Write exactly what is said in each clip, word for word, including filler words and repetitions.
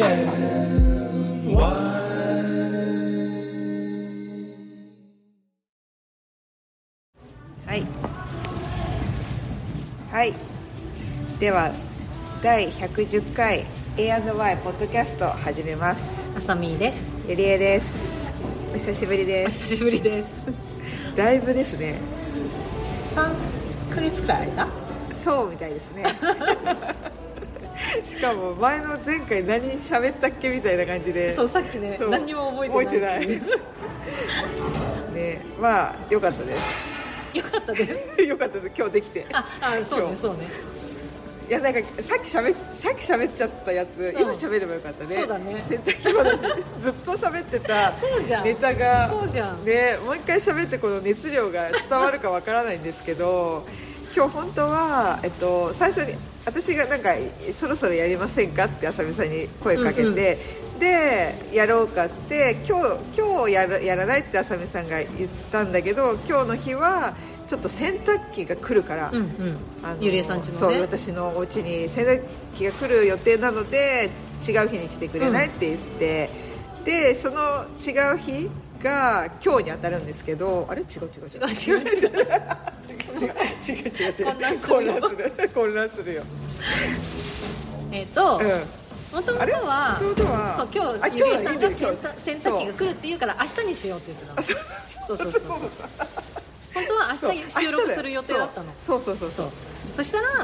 エヌワイ。 はいはい、ではだいひゃくじゅっかい エーアンドワイ ポッドキャスト始めます。 あさみです。 ゆりえです。お久しぶりです。 お久しぶりです。 だいぶですね。 さんかげつくらい空いた？ そうみたいですねしかも前の前回何喋ったっけみたいな感じで、 そう、さっきね何にも覚えてない覚えてないね、まあ良かったですよかったですよかったです、今日できて。 ああ、そうねそうね。 いや、なんかさっき喋っさっき喋っちゃったやつ、うん、今喋ればよかったね。 そうだね。 洗濯機話ずっと喋ってたネタがそうじゃんね、もう一回喋ってこの熱量が伝わるかわからないんですけど今日本当は、えっと、最初に私がなんかそろそろやりませんかってあさみさんに声かけて、うんうん、でやろうかって今日、今日やら、やらないってあさみさんが言ったんだけど、今日の日はちょっと洗濯機が来るから、うんうん、 あのゆりえさんちのね、 そう私のお家に洗濯機が来る予定なので違う日に来てくれないって言って、うん、でその違う日が今日に当たるんですけど、あれ違う違う違う違う違う違う違う違う違う違う混乱する混乱するよ。 えっと、もともとはそう今日ゆりえさんが洗濯機が来るって言うから明日にしようって言ってたの。そうそうそう本当は明日収録する予定だったの。 そうそうそうそう。 そしたら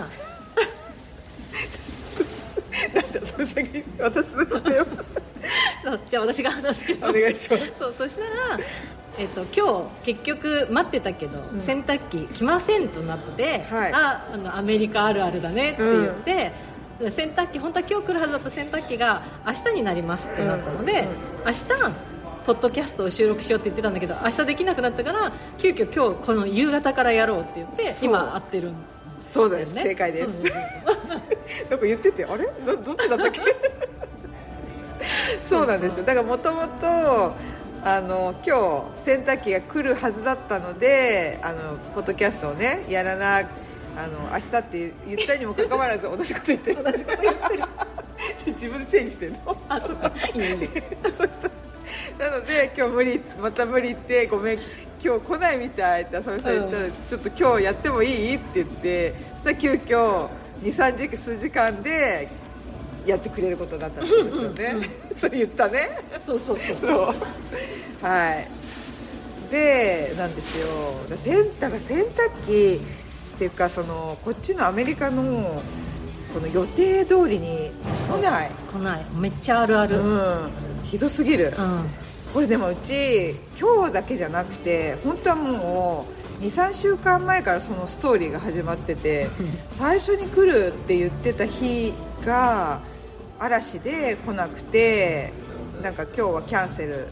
なんだそれ先私の予定をじゃあ私が話すけどお願いします。 そう、そしたら、えっと、今日結局待ってたけど、うん、洗濯機来ませんとなって、はい、ああのアメリカあるあるだねって言って、うん、洗濯機本当は今日来るはずだった洗濯機が明日になりますってなったので、うんうん、明日ポッドキャストを収録しようって言ってたんだけど明日できなくなったから急遽今日この夕方からやろうって言って今会ってるんだよね。 そうです、正解です。なんか言っててあれ ど, どっちだったっけそうなんですよ。だからもともとあの今日洗濯機が来るはずだったのであのポッドキャストをねやらなあの明日って言ったにもかかわらず同じこと言ってる同じこと言ってる自分で整理してるの。 あ、そっかいいねなので今日無理また無理ってごめん今日来ないみたいって浅見さん言ったら、うん、ちょっと今日やってもいいって言ってそしたら急遽に、さんじ数時間でやってくれることだったんですよね、うんうんうん、それ言ったね。 そうそうそうそうはいでなんですよ。洗濯洗濯機っていうかそのこっちのアメリカのこの予定通りに来ない来ないめっちゃあるある、 うん、ひどすぎる、うん、これでもうち今日だけじゃなくて本当はもう にさんしゅうかんまえからそのストーリーが始まってて最初に来るって言ってた日が嵐で来なくてなんか今日はキャンセル、うん、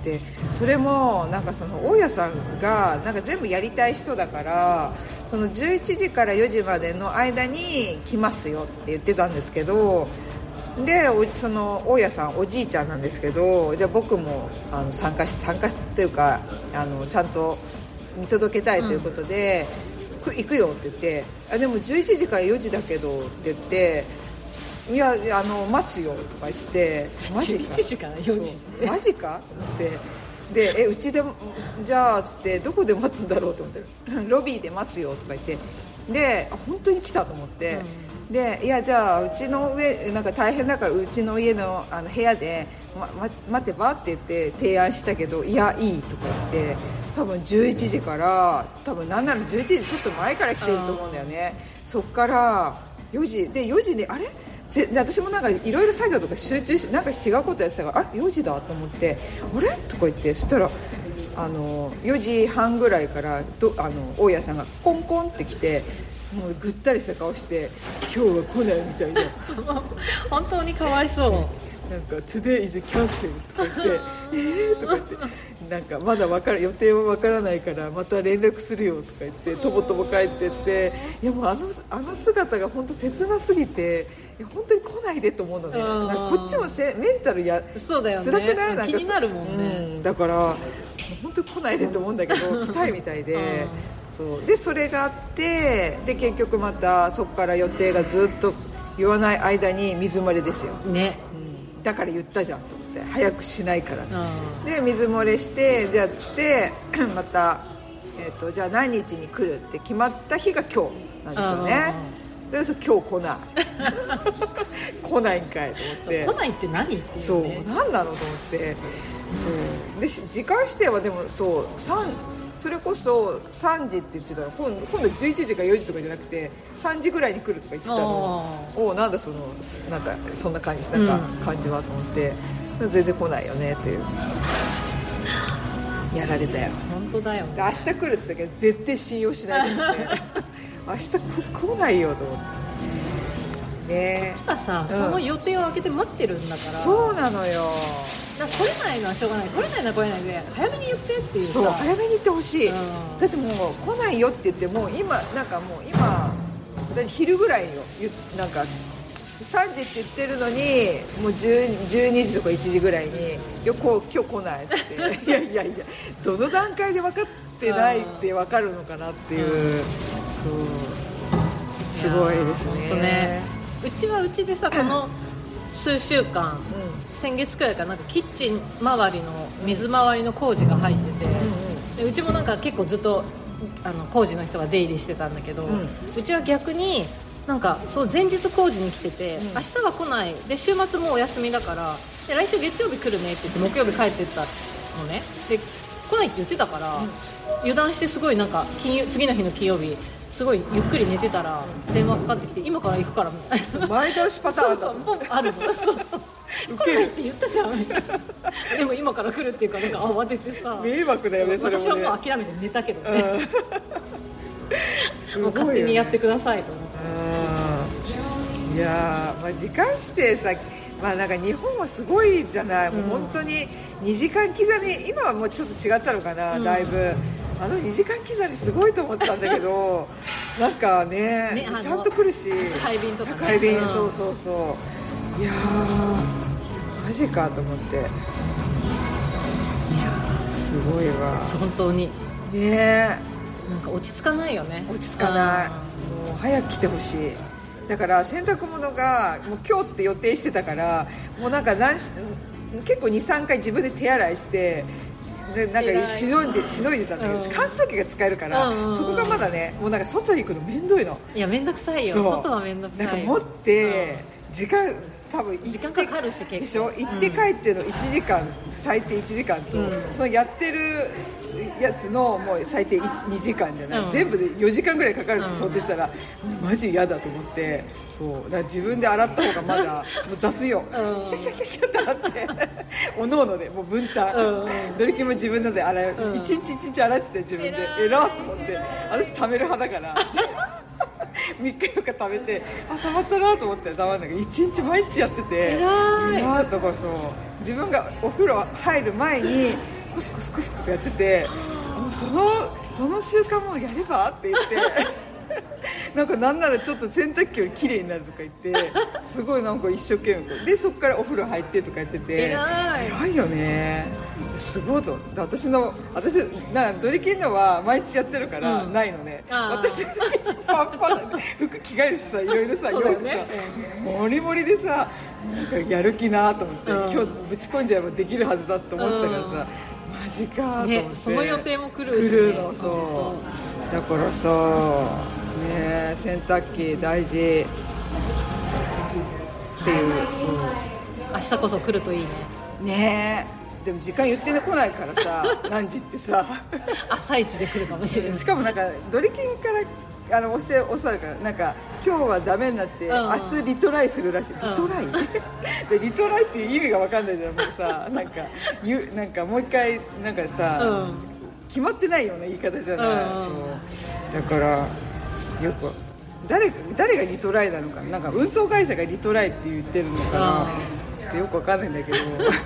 でそれもなんかその大家さんがなんか全部やりたい人だからそのじゅういちじからよじまでの間に来ますよって言ってたんですけどでその大家さんおじいちゃんなんですけどじゃあ僕もあの参加し参加というかあのちゃんと見届けたいということで、うん、行くよって言ってあでもじゅういちじからよじだけどって言っていやあの待つよとか言ってマジかじゅういちじからよじマジかってでえうちでじゃあつってどこで待つんだろうと思ってロビーで待つよとか言ってで本当に来たと思って、うん、でいやじゃあうちの上なんか大変だからうちの家 の, あの部屋で、まま、待てばって言って提案したけどいやいいとか言って多分じゅういちじから多分なんならじゅういちじちょっと前から来てると思うんだよね。そっからよじでよじであれで私もなんかいろいろ作業とか集中してなんか違うことやってたからあよじだと思ってあれとか言ってそしたらあのよじはんぐらいからどあの大家さんがコンコンって来てもうぐったりした顔して今日は来ないみたいな本当にかわいそうなんか Today is cancel とか言ってえーとか言ってなんかまだ分かる予定は分からないからまた連絡するよとか言ってとぼとぼ帰ってっていやもうあのあの姿が本当切なすぎていや本当に来ないでと思うのね。なんかこっちもせメンタルやそうだよね辛くないなんか気になるもんね、 うん、だから本当に来ないでと思うんだけど来たいみたいでそうでそれがあってで結局またそこから予定がずっと言わない間に水漏れですよね、 うだから言ったじゃんと思って早くしないからで水漏れしてじゃあつってまた、えー、とじゃあ何日に来るって決まった日が今日なんですよねで今日来ない来ないんかいと思って来ないって何っていう、ね、 そう何なのと思ってそうで時間指定はでもそうさんそれこそさんじって言ってたら 今, 今度じゅういちじかよじとかじゃなくてさんじぐらいに来るとか言ってたのおなんだそのなんかそんな感じなんか感じはと思って、うん、全然来ないよねっていうやられたよ本当だよ、ね、 明日来るって言ったけど絶対信用しないと思って明日来ないよと思ってねこっちはさ、うん、その予定を空けて待ってるんだからそうなのよ来れないのはしょうがない来れないのは来れないで早めに言ってっていうさそう早めに言ってほしい、うん、だってもう来ないよって言っても今なんかもう今だ昼ぐらいよなんかさんじって言ってるのにもうじゅうにじとかいちじぐらいに今日今日来ないっていやいやいやどの段階で分かってないって分かるのかなっていう、うん、そうすごいですね。 ねうちはうちでさこの数週間、うん、先月くらいからなんかキッチン周りの水回りの工事が入ってて、うんうん、でうちもなんか結構ずっとあの工事の人が出入りしてたんだけど、うん、うちは逆になんかそう前日工事に来てて、うん、明日は来ないで週末もお休みだからで来週月曜日来るねって言って木曜日帰ってったのねで来ないって言ってたから、うん、油断してすごいなんか金次の日の金曜日すごいゆっくり寝てたら電話かかってきて今から行くからみたいな前倒しパターンだそうそうもうあるのそう来ないって言ったじゃんみたいなでも今から来るっていうかなんか慌ててさ迷惑だよねそれもね私はもう諦めて寝たけどね、うん、もう勝手にやってくださいと思っていやー、まあ、時間指定さ、まあ、なんか日本はすごいじゃない、うん、もう本当ににじかん刻み今はもうちょっと違ったのかな、うん、だいぶあのにじかん刻みすごいと思ったんだけどなんか ね, ねちゃんと来るし宅配便とか、ね、 宅配便、うん、そうそうそういやーマジかと思っていやすごいわ本当にねなんか落ち着かないよね落ち着かないもう早く来てほしいだから洗濯物がもう今日って予定してたからもうなんか何結構 にさんかい自分で手洗いしてでなんかしのいでしのいでたんだけど、うん、乾燥機が使えるから、うんうんうん、そこがまだねもうなんか外に行くの面倒いのいや面倒くさいよ外は面倒くさいよなんか持って時間多分時間かかるし結構でしょ行って帰ってのいちじかん、うん、最低いちじかんと、うん、そのやってるやつのもう最低にじかんじゃない、うん、全部でよじかんぐらいかかるって想定したら、うん、マジ嫌だと思ってそうだから自分で洗った方がまだもう雑よ、うん、キャキャキャキャって洗っておのおのでもう分担、うん、どれきも自分ので洗う、うん、一日一日洗ってて自分でえらーと思って私貯める派だからみっかよっか食べてあたまったなと思ってたまんだけどいちにち毎日やっててえらいだからそう自分がお風呂入る前にコスコスコスコスやっててそのその習慣もやればって言ってなんかなんならちょっと洗濯機より綺麗になるとか言ってすごいなんか一生懸命でそこからお風呂入ってとかやってて偉い偉いよねすごいと私の私なんかドリキンのは毎日やってるからないのね、うん、私パンパン服着替えるしさいろいろさ、 そうだよね、 モリモリでさなんかやる気なと思って、うん、今日ぶち込んじゃえばできるはずだと思ってたからさ、うん、マジかと思って、ね、 その予定も来るし、ね、 来るのそうだからさね洗濯機大事っていうそう明日こそ来るといいねねえでも時間言ってこないからさ何時ってさ朝一で来るかもしれないしかもなんかドリキンからあの押して押されるからなんか今日はダメになって、うん、明日リトライするらしいリトライ、うん、でリトライっていう意味が分かんないじゃんもうさなんかゆなんかもう一回なんかさ、うん、決まってないような言い方じゃない、うん、そうだからよく 誰, 誰がリトライなのかなんか運送会社がリトライって言ってるのかなちょっとよく分かんないんだけどすごいと思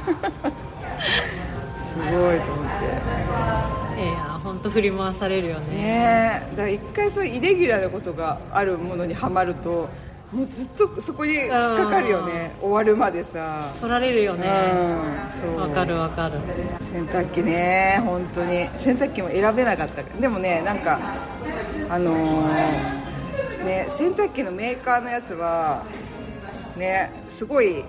っていや本当振り回されるよね。 ねえだから一回そういうイレギュラーなことがあるものにはまるともうずっとそこに突っかかるよね終わるまでさ取られるよね。わかるわかる。 洗濯機ね本当に洗濯機も選べなかったでもねなんかあのー、ね洗濯機のメーカーのやつはねすごい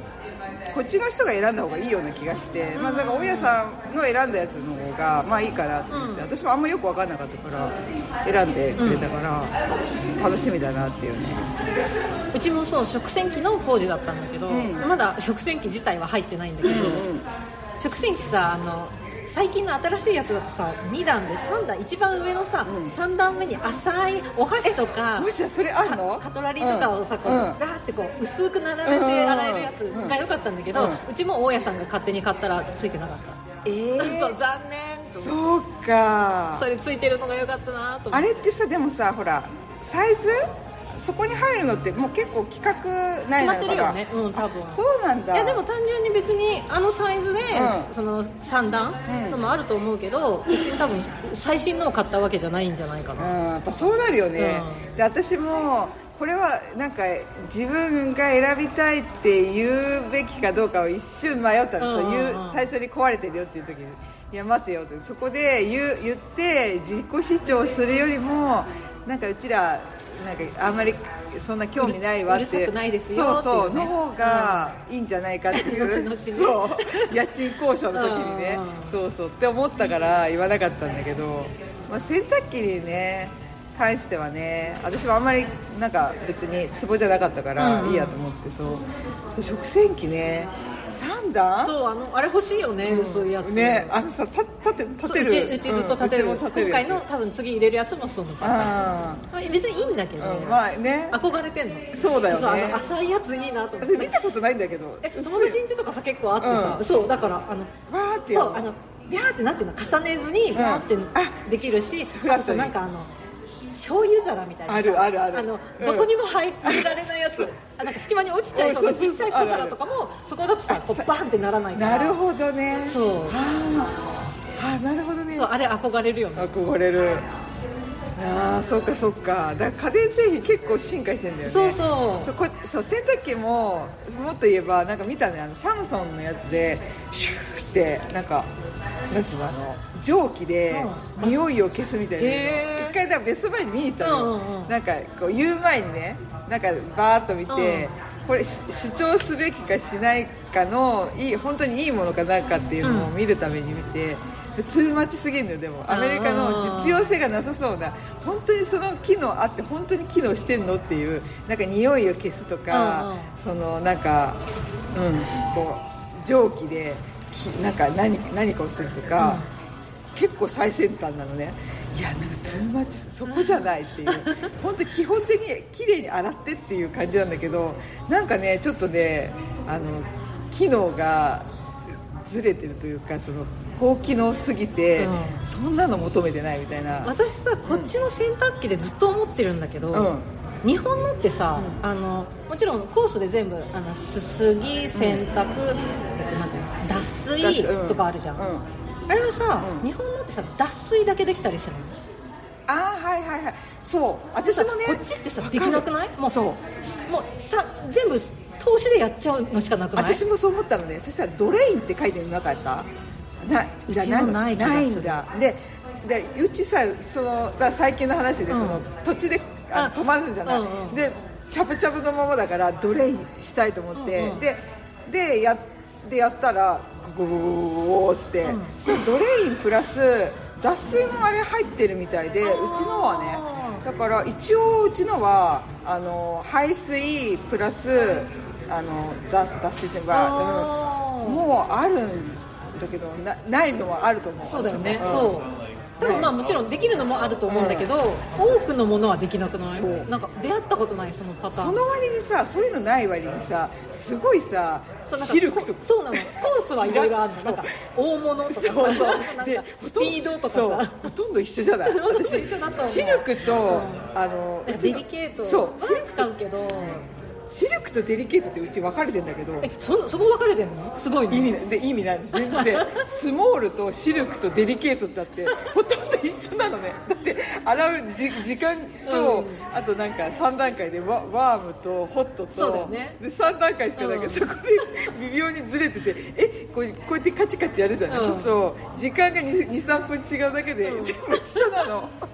こっちの人が選んだ方がいいような気がして、まあ、だから大家さんの選んだやつの方がまあいいかなと思って、うん、私もあんまよく分かんなかったから選んでくれたから、うん、楽しみだなっていうね。 うちもそう食洗機の工事だったんだけど、うん、まだ食洗機自体は入ってないんだけど、うんうん、食洗機さあの最近の新しいやつだとさにだんでさんだん一番上のさ、うん、さんだんめに浅いお箸とかもしそれあるのカトラリーとかをさ、うん、こうガーってこう薄く並べて洗えるやつが良かったんだけど、うん、うちも大家さんが勝手に買ったらついてなかった。えー、そう残念と。 そうか、 それついてるのが良かったなと思って。 あれってさでもさほらサイズそこに入るのってもう結構規格内なのかな。決まってるよね、うん、多分。そうなんだ。 いやでも単純に別にあのサイズで、うん、そのさんだんのもあると思うけど、別に多分最新のを買ったわけじゃないんじゃないかな。 うん、やっぱそうなるよね、うん、で私もこれはなんか自分が選びたいって言うべきかどうかを一瞬迷ったんですよ、うんうんうん、最初に壊れてるよっていう時にいや待てよって、そこで 言, 言って自己主張するよりもなんかうちらなんかあんまりそんな興味ないわって、うるさくないですよっていう、ね、そうそうの方がいいんじゃないかっていう、うん、後々ね、そう家賃交渉の時にね、うん、そうそうって思ったから言わなかったんだけど、まあ、洗濯機にね関してはね私はあんまりなんか別にツボじゃなかったからいいやと思って、うん、そうそう食洗機ねさんだんそう あ, のあれ欲しいよね、うん、薄いやつね、あのさ立て立てるうちずっと立てる、うん、今回の多分次入れるやつもそのあ別にいいんだけど、うん、まあね、憧れてんの。 そうだよね、そうあの浅いやついいなと思って。 私見たことないんだけどえ友達ん家とかさ結構あってさ、うん、そうだからあのわーってそうあのビャーってなんていうの重ねずにビャーってできるし、うん、あとなんかあの醤油皿みたいなあるあるあるあの、うん、どこにも入られないやつあなんか隙間に落ちちゃいそうなちっちゃい小皿とかもそこだとさこうバンってならないから。 なるほどね。 そうあなるほどね。 そうあれ憧れるよね。 憧れる。ああそうかそうか。だから家電製品結構進化してるんだよね。 そうそうそうこそう洗濯機ももっと言えばなんか見たね、あのサムソンのやつでシューってなんかなんつうのあの蒸気で匂いを消すみたいな、一回だからベストバイに見に行ったの、うんうん、なんかこう言う前にねなんかバーッと見て、うん、これ主張すべきかしないかのいい本当にいいものかなんかっていうのを見るために見て、うん、トゥーマッチすぎるのよ。でもアメリカの実用性がなさそうな、本当にその機能あって本当に機能してんのっていう、なんか匂いを消すとか、うんうん、そのなんか、うん、こう蒸気でなんか 何, 何かをするとか、うん、結構最先端なのね。いやなんかトゥーマッチそこじゃないっていう本当に基本的に綺麗に洗ってっていう感じなんだけど、なんかねちょっとねあの機能がずれてるというか、その高機能すぎて、うん、そんなの求めてないみたいな。 私さこっちの洗濯機でずっと思ってるんだけど、うん日本のってさ、うん、あのもちろんコースで全部あのすすぎ、洗濯、うん、えっと、なんていうの脱水とかあるじゃん、うんうん、あれはさ、うん、日本のってさ脱水だけできたりしてるの。 あーはいはいはい、そう私もねこっちってさできなくない？もうそうもうさ全部投資でやっちゃうのしかなくない？ 私もそう思ったのね。そしたらドレインって書いてるのなかった？なうちもない気がする。 ないんだ。ででうちさそのだ最近の話で、その、うん、土地であ止まるじゃない、うんうん、でチャプチャプのままだからドレインしたいと思って、うんうん、で, で, やでやったらゴゴゴゴゴゴっつって、うん、そのドレインプラス脱水もあれ入ってるみたいで、うちのはねだから一応うちのはあの排水プラスあの 脱, 脱水っていうのが、うん、もうあるんだけど な, ないのはあると思う。 そうだよね、うん、そうでもまあもちろんできるのもあると思うんだけど、うん、多くのものはできなくない？そうなんか出会ったことないそのパターン。 その割にさそういうのない割にさすごいさシルクとかそうなのコースはいろいろあるのなんか大物とかさそうそうでスピードとかさほとんど一緒じゃない私一緒だと思う。 シルクと、うん、あのデリケートそう使うけどシルクとデリケートってうち分かれてるんだけど、 え そ, そこ分かれてるの？すごいね。 意味で意味なんです全然スモールとシルクとデリケートってあってほとんど一緒なのね。だって洗うじ時間と、うん、あとなんかさん段階で ワ, ワームとホットとそうだよ、ね、 でさん段階しかないけど、うん、そこで微妙にずれててえこう、こうやってカチカチやるじゃない、うん、そうすると時間が にさんぷん違うだけで、うん、全部一緒なの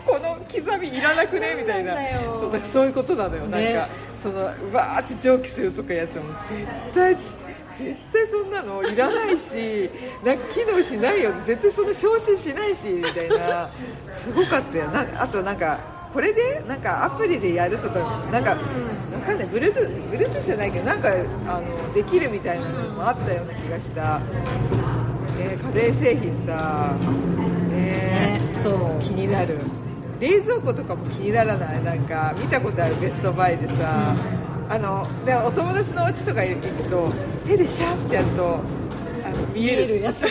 この刻みいらなくねみたいな、そうだそういうことなのよ、ね、なんかそのわーって蒸気するとかやつも絶対絶対そんなのいらないしなんか機能しないよ、絶対そんな消臭しないしみたいな、すごかったよ。なんかあとなんかこれでなんかアプリでやるとかなんかわかんない、Bluetooth Bluetooth じゃないけどなんかあのできるみたいなのもあったような気がした、ね、家電製品さ、ねね、そう気になる。冷蔵庫とかも気にならない？なんか見たことあるベストバイでさ、うん、あのでお友達のお家とか行くと手でシャッてやるとあの見える、 見えるやつ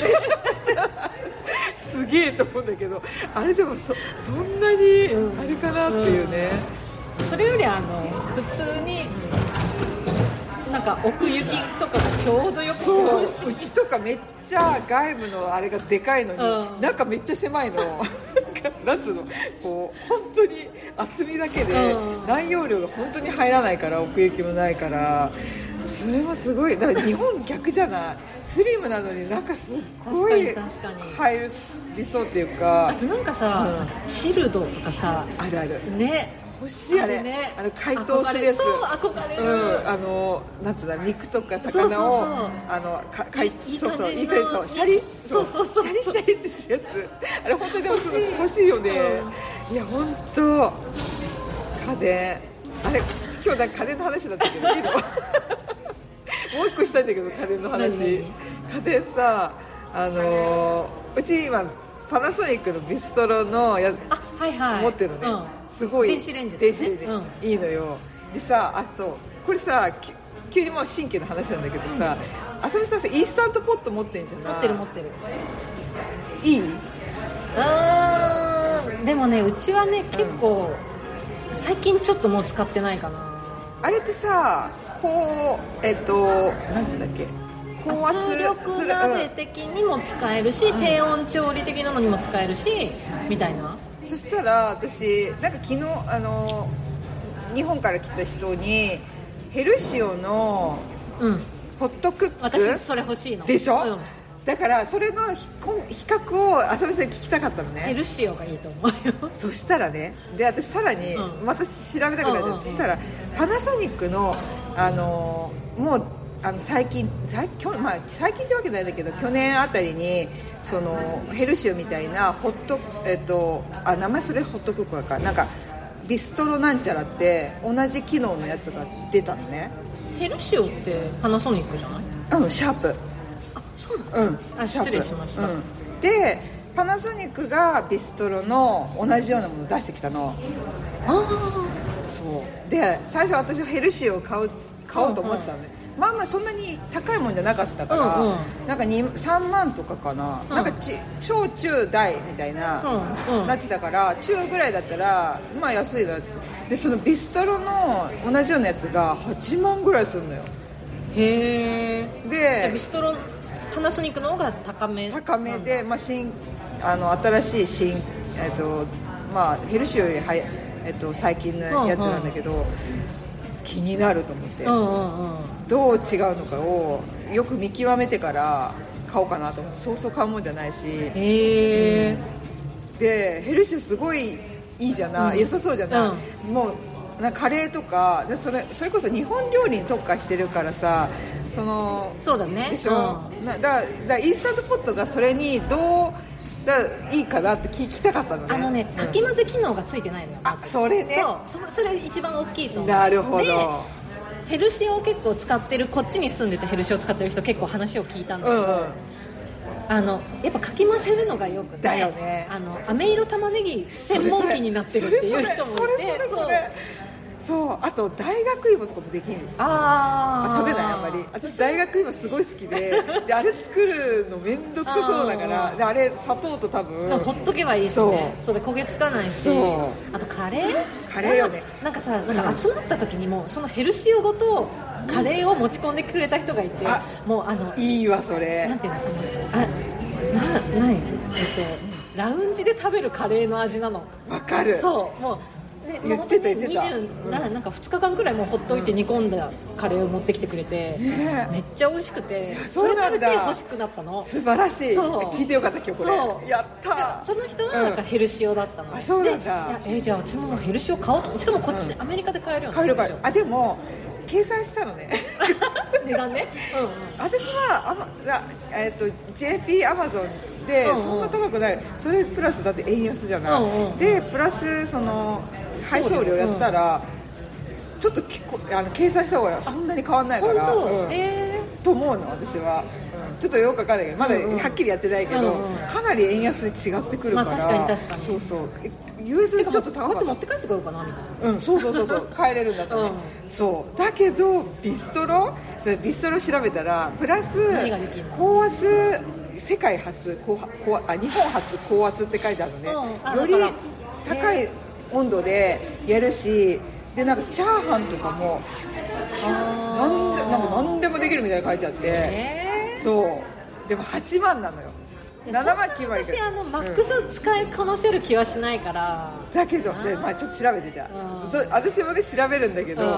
すげえと思うんだけど、あれでも そ, そんなにあれかなっていうね、 うんうん、それよりあの普通になんか奥行きとかもちょうどよくしてほしい。 うちとかめっちゃ外部のあれがでかいのに、うん、中めっちゃ狭いのなんつうのこう本当に厚みだけで内容量が本当に入らないから、奥行きもないから、それもすごい。だから日本逆じゃない、スリムなのになんかすっごい入りそうっていうか、 あとなんかさ、うん、チルドとかさあるあるね、 欲しいあれ、あね、あの解凍するやつ、 そう憧れる、 うん、あのなんつうの肉とか魚をそうそうそうあのかかいいい感じのいい感じそうシャリそうそうそうシャリシャリってするやつ、あれ本当にでもすごい欲しいよね、うん、いや本当家電あれ今日なんか家電の話だったけどいいのもう一個したいんだけど家電の話。家電さあのうち今パナソニックのビストロのや、あ、はいはい、持ってるのね、うん、すごい電子レンジですね、 電子レンジ、うん、いいのよ。でさあそうこれさ急にもう新規の話なんだけどさ、あさみさんさインスタントポット持ってんじゃない？ 持ってる持ってる。 いい？うーんでもねうちはね結構、うん、最近ちょっともう使ってないかな。 あれってさこうえっとなんていうんだっけ、高圧圧力鍋的にも使えるし、うん、低温調理的なのにも使えるしみたいな。 そしたら私なんか昨日あの日本から来た人にヘルシオのホットクック、うん、 私それ欲しいのでしょ、 うん、 だからそれの比較をあさみさんに聞きたかったのね。 ヘルシオがいいと思うよ。 そしたらね、で私さらにまた調べたくなって、うん、そしたらパナソニックのあのもうあの最近最近、まあ、最近ってわけないんだけど去年あたりにそのヘルシオみたいなホット、えっと、あ名前それホットクックだからなんかビストロなんちゃらって同じ機能のやつが出たのね。 ヘルシオってパナソニックじゃない？ うん、シャープ。 あ、そうなの？うん、 あ失礼しました、 うん、でパナソニックがビストロの同じようなものを出してきたの。 ああ、 そうで最初私はヘルシオを買う買おうと思ってたのね、うんうん、まあまあそんなに高いもんじゃなかったから、うんうん、なんかにさんまんとかかな、うん、なんかち小中大みたいな、うんうん、なってたから中ぐらいだったらまあ安いなって。でそのビストロの同じようなやつがはちまんぐらいするのよ。 へえ。 でビストロパナソニックの方が高め高めで、まあ、新あの新しい新、えっとまあ、ヘルシオよりはや、えっと、最近のやつなんだけど、うんうん、気になると思って、うんうんうん、どう違うのかをよく見極めてから買おうかなと思って。そうそう買うもんじゃないし。 へえ、 うん、でヘルシオすごいいいじゃない、うん、良さそうじゃない、うん、もうなんかカレーとかで そ, れそれこそ日本料理に特化してるからさ、そのそうだねでしょ、うん、だだだインスタントポットがそれにどうだいいかなって聞きたかったのね。 あのね、かき混ぜ機能がついてないのよ、 うん、あそれね、 そう そ, それ一番大きいと思う。 なるほど。でヘルシオを結構使ってる、こっちに住んでてヘルシオを使ってる人結構話を聞いたんだけど、うんうん、あのやっぱかき混ぜるのがよくてだよね、 あの飴色玉ねぎ専門機になってるっていう人もいて、 それそれそれそれそう、あと大学芋とかもできる。 ああ食べないあんまり。私大学芋すごい好きで、であれ作るのめんどくさそうだから、であれ砂糖と多分ほっとけばいいしね。そうで焦げつかないし、あとカレーカレーよね。 なんかさ、なんか集まった時にもそのヘルシオごとカレーを持ち込んでくれた人がいて、あもうあのいいわそれ。 なんていうのかな、あな何えっとラウンジで食べるカレーの味なの。 わかる。 そうもうね、 言ってた言ってた、 にじゅうなな、なんかふつかかんくらいもうほっといて煮込んだカレーを持ってきてくれて、うんね、めっちゃ美味しくてそれ食べて欲しくなったの。 素晴らしい。聞いてよかった今日これ。そうやったその人はなんかヘルシオだったの、うん、 あそうなんだ。 えー、じゃあうちもヘルシオ買おうと。しかもこっち、うん、アメリカで買えるよね。 買える買える。あでも計算したのね値段ね、うんうん、 私はあ、まえー、と ジェーピー アマゾンでそんな高くない、うんうん、それプラスだって円安じゃない、うんうん、でプラスその配送料やったら、うん、ちょっとあの計算した方がそんなに変わんないから、うん、えー、と思うの私は、うん、ちょっとよくわかんないけどまだはっきりやってないけど、うんうん、かなり円安で違ってくるから、まあ、確かに確かにそうそう ユーエス でちょっと高かった。こうやって持って帰ってこようかなみたいな。うん、 そうそうそうそう帰れるんだったね、うん、そうだけどビストロそれビストロ調べたらプラス高圧世界初高高あ日本初高圧って書いてあるのね、うん、より高い温度でやるしでなんかチャーハンとかもなんでなんか何でもできるみたいに書いてあって、そうでもはちまんなのよ。ななまんきゅうまん私あのマックス使いこなせる気はしないから、 うん、だけどで、まあ、ちょっと調べてじゃあ、うん、私もね調べるんだけど、うん、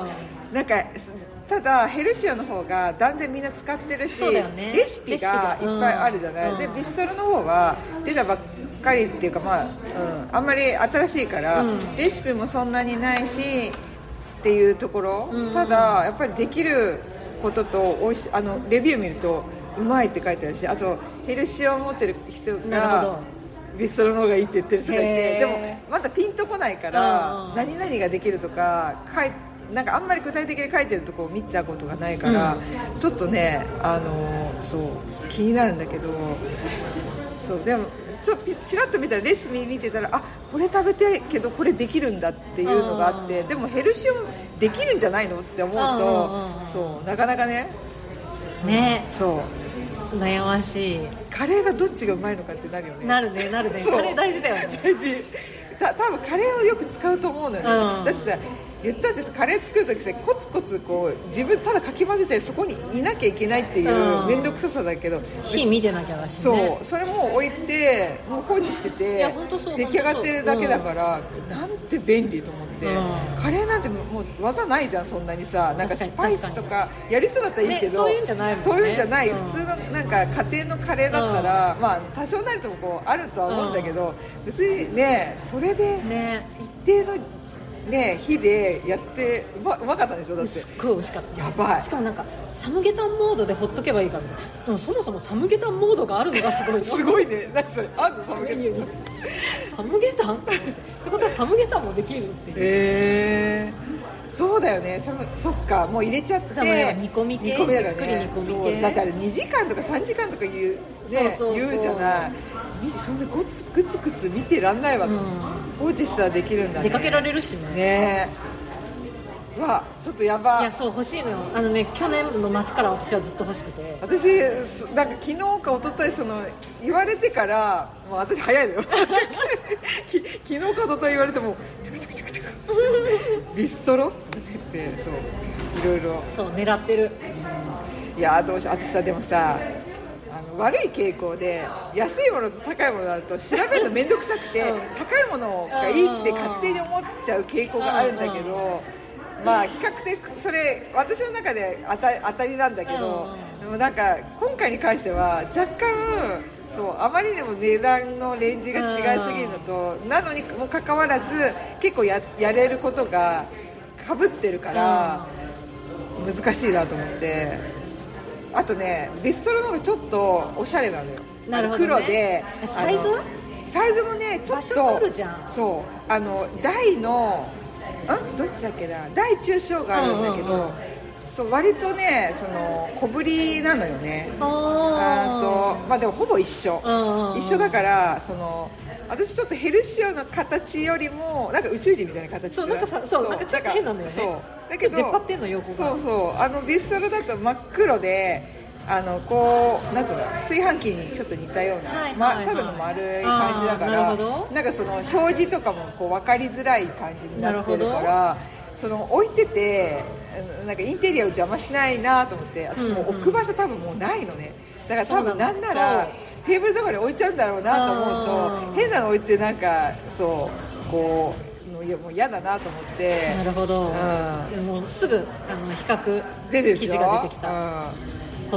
なんかただヘルシオの方が断然みんな使ってるし、ね、レシピがいっぱいあるじゃない、うん、でビストロの方は出たばっかりっていうか、まあうん、あんまり新しいから、うん、レシピもそんなにないしっていうところ、うん、ただやっぱりできることとおいしあのレビュー見るとうまいって書いてあるし、あとヘルシオを持ってる人がビストロの方がいいって言ってる人がいて、でもまだピンとこないから何々ができるとか書いなんかあんまり具体的に書いてるとこを見たことがないから、うん、ちょっとねあのそう気になるんだけど、そうでもちょっとちらっと見たらレシピ見てたらあこれ食べたいけどこれできるんだっていうのがあって、でもヘルシオできるんじゃないのって思うと、そうなかなかねね、 うん、そう悩ましい。 カレーがどっちがうまいのかってなるよね。 なるねなるねカレー大事だよね。 大事。た多分カレーをよく使うと思うのよね、うん、だってさ言ったってさカレー作るときさコツコツこう自分ただかき混ぜてそこにいなきゃいけないっていう面倒くささだけど、 火見てなきゃだしね。 そうそれも置いてもう放置してて出来上がってるだけだから、うん、なんて便利と思って、うん、カレーなんてもう技ないじゃんそんなにさ、なんかスパイスとかやりそうだったらいいけど、ね、 そういうんじゃないもんね。 そういうんじゃない、うん、普通のなんか家庭のカレーだったら、うん、まあ多少なりともこうあるとは思うんだけど、うん、別にねそれで一定のね、火でやってう ま, うまかったでしょ。だってすっごい美味しかった。 やばい。 しかもなんかサムゲタンモードでほっとけばいいから、ね、でもそもそもサムゲタンモードがあるのがすごいすごいね。何それあんのサムゲタンサムゲタンってことはサムゲタンもできるっていう。 えー、そうだよね。サムそっかもう入れちゃって煮込み系煮込みだから、ね、じっくり煮込み系だからにじかんとかさんじかんとか言う、ね、そうそうそう言うじゃない。そんなゴツグツグツ見てらんないわ、うん、放置したらできるんだね。 出かけられるしね。 ねわちょっとやばいやそう欲しいのよ。あのね去年の末から私はずっと欲しくて、 私なんか昨日か一昨日その言われてからもう私早いのよ昨日か一昨日言われてもチクチクチクチクビストロってそういろいろそう狙ってる、 うん、いやどうしよう。私さでもさあの悪い傾向で安いものと高いものだと調べるの面倒くさくて、うん、高いものがいいって勝手に思っちゃう傾向があるんだけど、まあ比較的それ私の中で当たり、当たりなんだけど、でもなんか今回に関しては若干そうあまりにも値段のレンジが違いすぎるのとなのにもかかわらず結構 や, やれることがかぶってるから難しいなと思って。あとねビストロの方がちょっとおしゃれなのよ。 なるほど、ね、 黒でサイズはサイズもねちょっと場所取るじゃん。 そうあの大のんどっちだっけな大中小があるんだけど、うんうんうん、そう割とねその小ぶりなのよね。あとまあでもほぼ一緒、うんうんうん、一緒だからその私ちょっとヘルシオの形よりもなんか宇宙人みたいな形。 そうなんかさそうなんかちょっと変なんだよね。そうだけど出っ張ってんの横が。 そうそうあのビストロだと真っ黒であのこうなんつうの炊飯器にちょっと似たような、はいはいはい、ま、ただの丸い感じだから な, なんかその表示とかもこう分かりづらい感じになってるからその置いててなんかインテリアを邪魔しないなと思って私も置く場所多分もうないのね。だから多分なんならテーブルとかに置いちゃうんだろうなと思うと変なの置いてなんかそうこうういやもう嫌だなと思って。 なるほど、うん、もうすぐあの比較記事が出てきた。うんうん、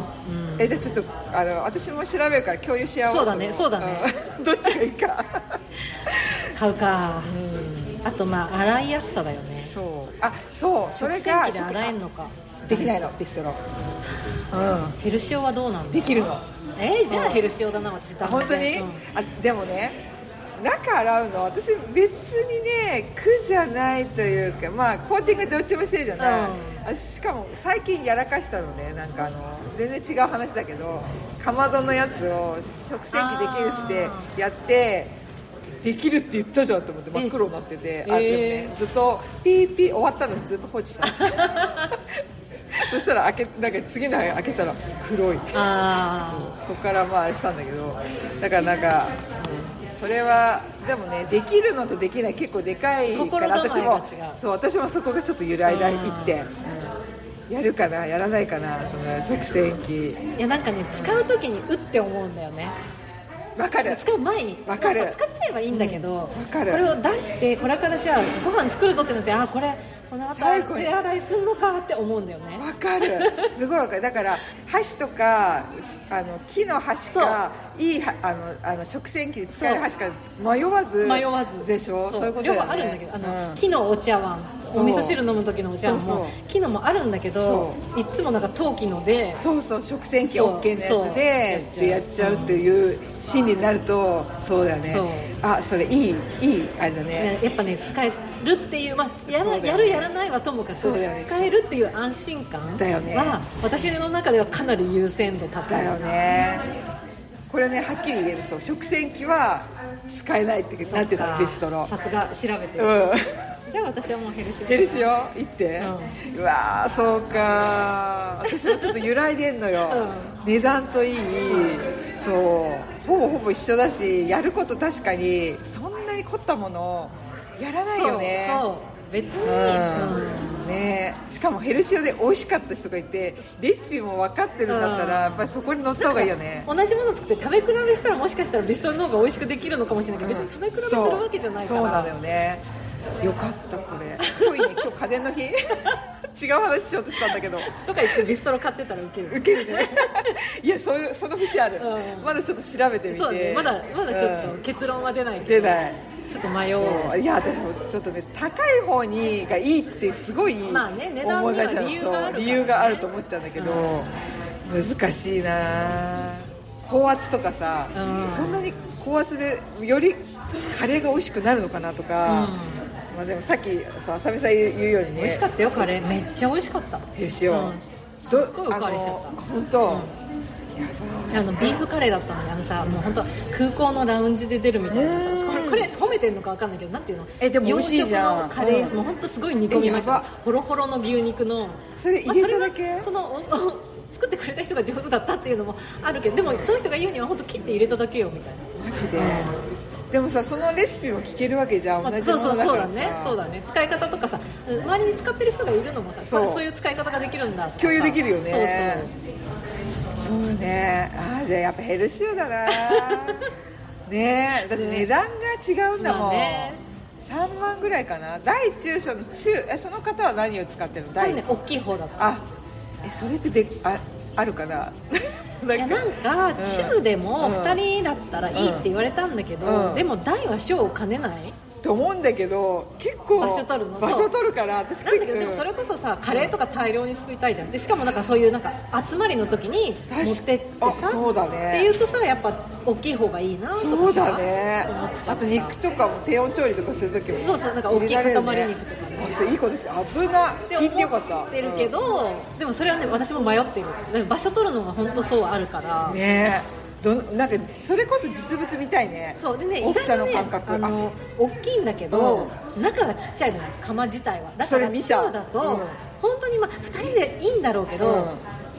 えじゃあちょっとあの私も調べるから共有し合おう。 そうだねそうだね、 うん、どっちがいいか買うか、うん、あとまあ洗いやすさだよね。 そうあそうそれが食洗機で洗えるのかできないのビストロ、 うん、ヘルシオはどうなんだ。 できるの。 えー、じゃあヘルシオだな私だ。 本当に、うん、あでもね中洗うの私別にね苦じゃないというか、まあコーティングどっちもしてるじゃない、うん、私しかも最近やらかしたのね。なんかあの全然違う話だけどかまどのやつを食洗機できるってやってできるって言ったじゃんと思って真っ黒になってて、あでもねずっとピーピー終わったのにずっと放置したそしたら開けなんか次の開けたら黒い。あそこからまああれしたんだけど、だからなんか、うん、それはでもねできるのとできない結構でかいから私もそう私もそこがちょっと揺らいだ一点、うん、やるかなやらないかなその食洗機。 いやなんかね使う時にうって思うんだよね。 わかる。 使う前にわかる。 使っちゃえばいいんだけど、うん、 わかる。 これを出してこれからじゃあご飯作るぞってなってあこれこの後手洗いするのかって思うんだよね。 わかるすごいわかる。だから箸とかあの木の箸かいいあのあの食洗機で使える箸か迷わず迷わずでしょ。そういうことだよね。 両方あるんだけどあの、うん、木のお茶碗お味噌汁飲む時のお茶碗も木のもあるんだけどいつもなんか陶器のでそうそう食洗機 OK のやつででやっちゃうっていう心理になるとそうだよね。あそれいいいいあれだね。 やっぱね使えるっていう、まあ、や, るやるやらないはともかく、ね、使えるっていう安心感だよね。 は私の中ではかなり優先度高いだよね。これねはっきり言える。そう食洗機は使えないってなってたビストロ。 さすが調べてる、うん、じゃあ私はもうヘルシオヘルシオ行って、うん、うわーそうか私もちょっと揺らいでんのよ、うん、値段といい、うん、そうほぼほぼ一緒だしやること確かにそんなに凝ったものやらないよね。 そうそう別に、うんうん、ね、しかもヘルシオで美味しかった人がいてレシピも分かってるんだったら、うん、やっぱりそこに乗った方がいいよね。 同じもの作って食べ比べしたらもしかしたらビストロの方が美味しくできるのかもしれないけど、うん、別に食べ比べするわけじゃないから。 そうなのよね。よかったこれ今日、ね、今日家電の日違う話しようとしたんだけどとか言ってビストロ買ってたらウケるウケるねいやそういうその節ある、うん、まだちょっと調べてみて。 そう、ね、まだまだちょっと結論は出ないけど、 出ないちょっと迷う。 いや私もちょっとね高い方にがいいってすごいまあね値段には理由があるから、ね、 理由があると思っちゃうんだけど、うん、難しいな。高圧とかさ、うん、そんなに高圧でよりカレーが美味しくなるのかなとか、うんまあ、でもさっきさあさみさん言うようにね美味しかったよカレーめっちゃ美味しかったヘルシオ、うん、 すっごいおかわりしちゃった本当、うんあのビーフカレーだったのにあのさもう本当空港のラウンジで出るみたいなさこれ、これ褒めてるのか分かんないけどなんていうのえでも美味しいじゃん洋食のカレー、うん、もう本当すごい煮込みましたホロホロの牛肉のそれ入れただけ、 まあ、その作ってくれた人が上手だったっていうのもあるけどでもその人が言うには本当切って入れただけよみたいなマジで、うん、でもさそのレシピも聞けるわけじゃん、まあ、同じものだからさ、 そうそうそうだねそうだね使い方とかさ周りに使ってる人がいるのもさそうそういう使い方ができるんだ共有できるよね。 そうそうそうね。あじゃあやっぱヘルシオだなねえだって値段が違うんだもん、ね、さんまんぐらいかな。大中小の中えその方は何を使ってるの？大、 ね、大きい方だった。 あえそれってで あ, あるかないやなんか中でもふたりだったらいいって言われたんだけど、うんうん、でも大は小を兼ねないと思うんだけど結構場所取るの場所取るから私なんだけどでもそれこそさカレーとか大量に作りたいじゃん。でしかもなんかそういうなんか集まりの時に持ってってさそうだねっていうとさやっぱ大きい方がいいなとかさそうだねあと肉とかも低温調理とかする時もそうそうなんか大きい塊肉とかねいいことです危な聞いてよかったってるけど、うん、でもそれはね私も迷ってる場所取るのが本当そうあるからねどなんかそれこそ実物みたいね。 そうでね大きさの感覚、 ね、あの大きいんだけど、うん、中がちっちゃいのよ釜自体はだから中だと、うん、本当にまあふたりでいいんだろうけど、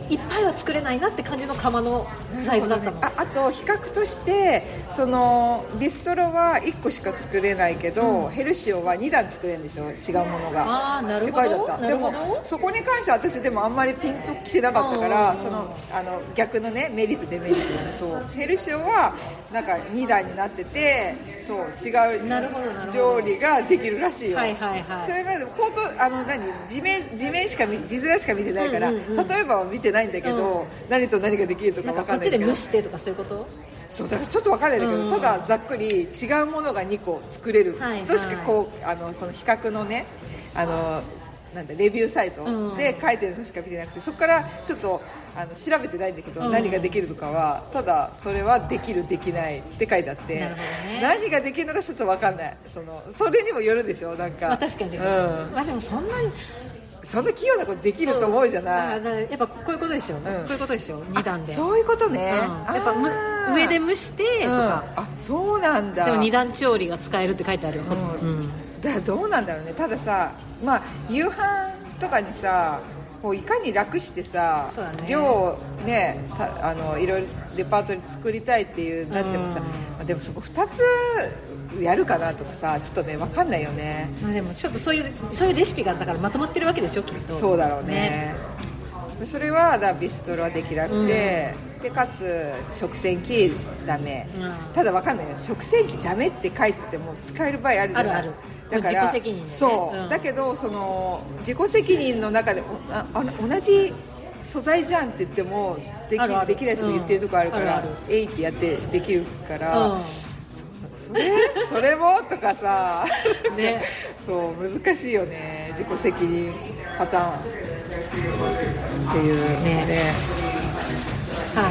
いっぱいは作れないなって感じの釜のサイズだったの、ね、 あ, あと比較としてそのビストロはいっこしか作れないけど、うん、ヘルシオはにだん作れるんでしょ、違うものが。 あ、なるほど。 って書いてあった。でもそこに関しては私でもあんまりピンときてなかったから、そのあの逆のねメリットデメリットで、そうヘルシオはなんかにだんになってて、そう違う料理ができるらしいよ。 はいはいはい。 それがコートあの何地面地面しか字面しか見てないから、うんうんうん、例えばは見てないんだけど、うん、何と何ができるとか分かんないけど、なんかこっちで蒸してとかそういうこと？ そうだからちょっと分かんないんだけど、うん、ただざっくり違うものがにこ作れる、はいはい、としかこうあのその比較のねあのなんだレビューサイトで書いてるのしか見てなくて、そこからちょっとあの調べてないんだけど、うん、何ができるとかはただそれはできるできないって書いてあって、 なるほどね、 何ができるのかちょっと分かんない。そのそれにもよるでしょ、なんか、 まあ、確かにでも、うん、まあでもそんなにそんな器用なことできると思うじゃない。 やっぱこういうことでしょ、うん、こういうことでしょ、にだんで。 そういうことね、 うん、やっぱむ上で蒸してとか、うん、 あ、そうなんだ。 でもにだん調理が使えるって書いてあるよ、 うんうん、だからどうなんだろうね。たださ、まあ、夕飯とかにさこういかに楽してさ、ね、量をねたあのいろいろレパートリー作りたいっていうなってもさ、うん、でもそこふたつやるかなとかさ、ちょっとね分かんないよね。 まあ、でもちょっとそういうそういうレシピがだからまとまってるわけでしょ、きっと。 そうだろう ね, ねそれはだビストロはできなくて、うん、でかつ食洗機ダメ、うん、ただ分かんないよ、食洗機ダメって書いてても使える場合あるじゃない。 あるある。 だから自己責任で、ね、 そう、うん、だけどその自己責任の中でああ同じ素材じゃんって言ってもで き, あるあるできないとか言ってるとこあるから、うん、あるあるえいってやってできるから、うん、そ, それそれもとかさ、ね、そう難しいよね、自己責任パターンっていうね。ね、 はい、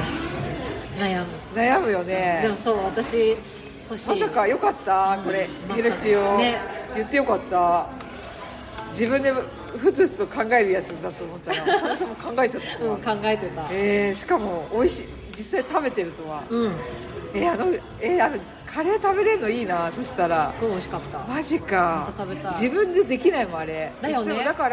悩む悩むよね。 でもそう、私欲しい。 まさかよかったこれ、ヘルシオ、ね、言ってよかった。自分でふつふつと考えるやつだと思ったらそもそも考えてた、 うん、考えてた、 えー、しかも美味しい、実際食べてるとは、うん、えー、あのえー、あのカレー食べれるのいいな。そしたらすっごい美味しかった。 マジか。 食べたい。 自分でできないもんあれだよね。 だから、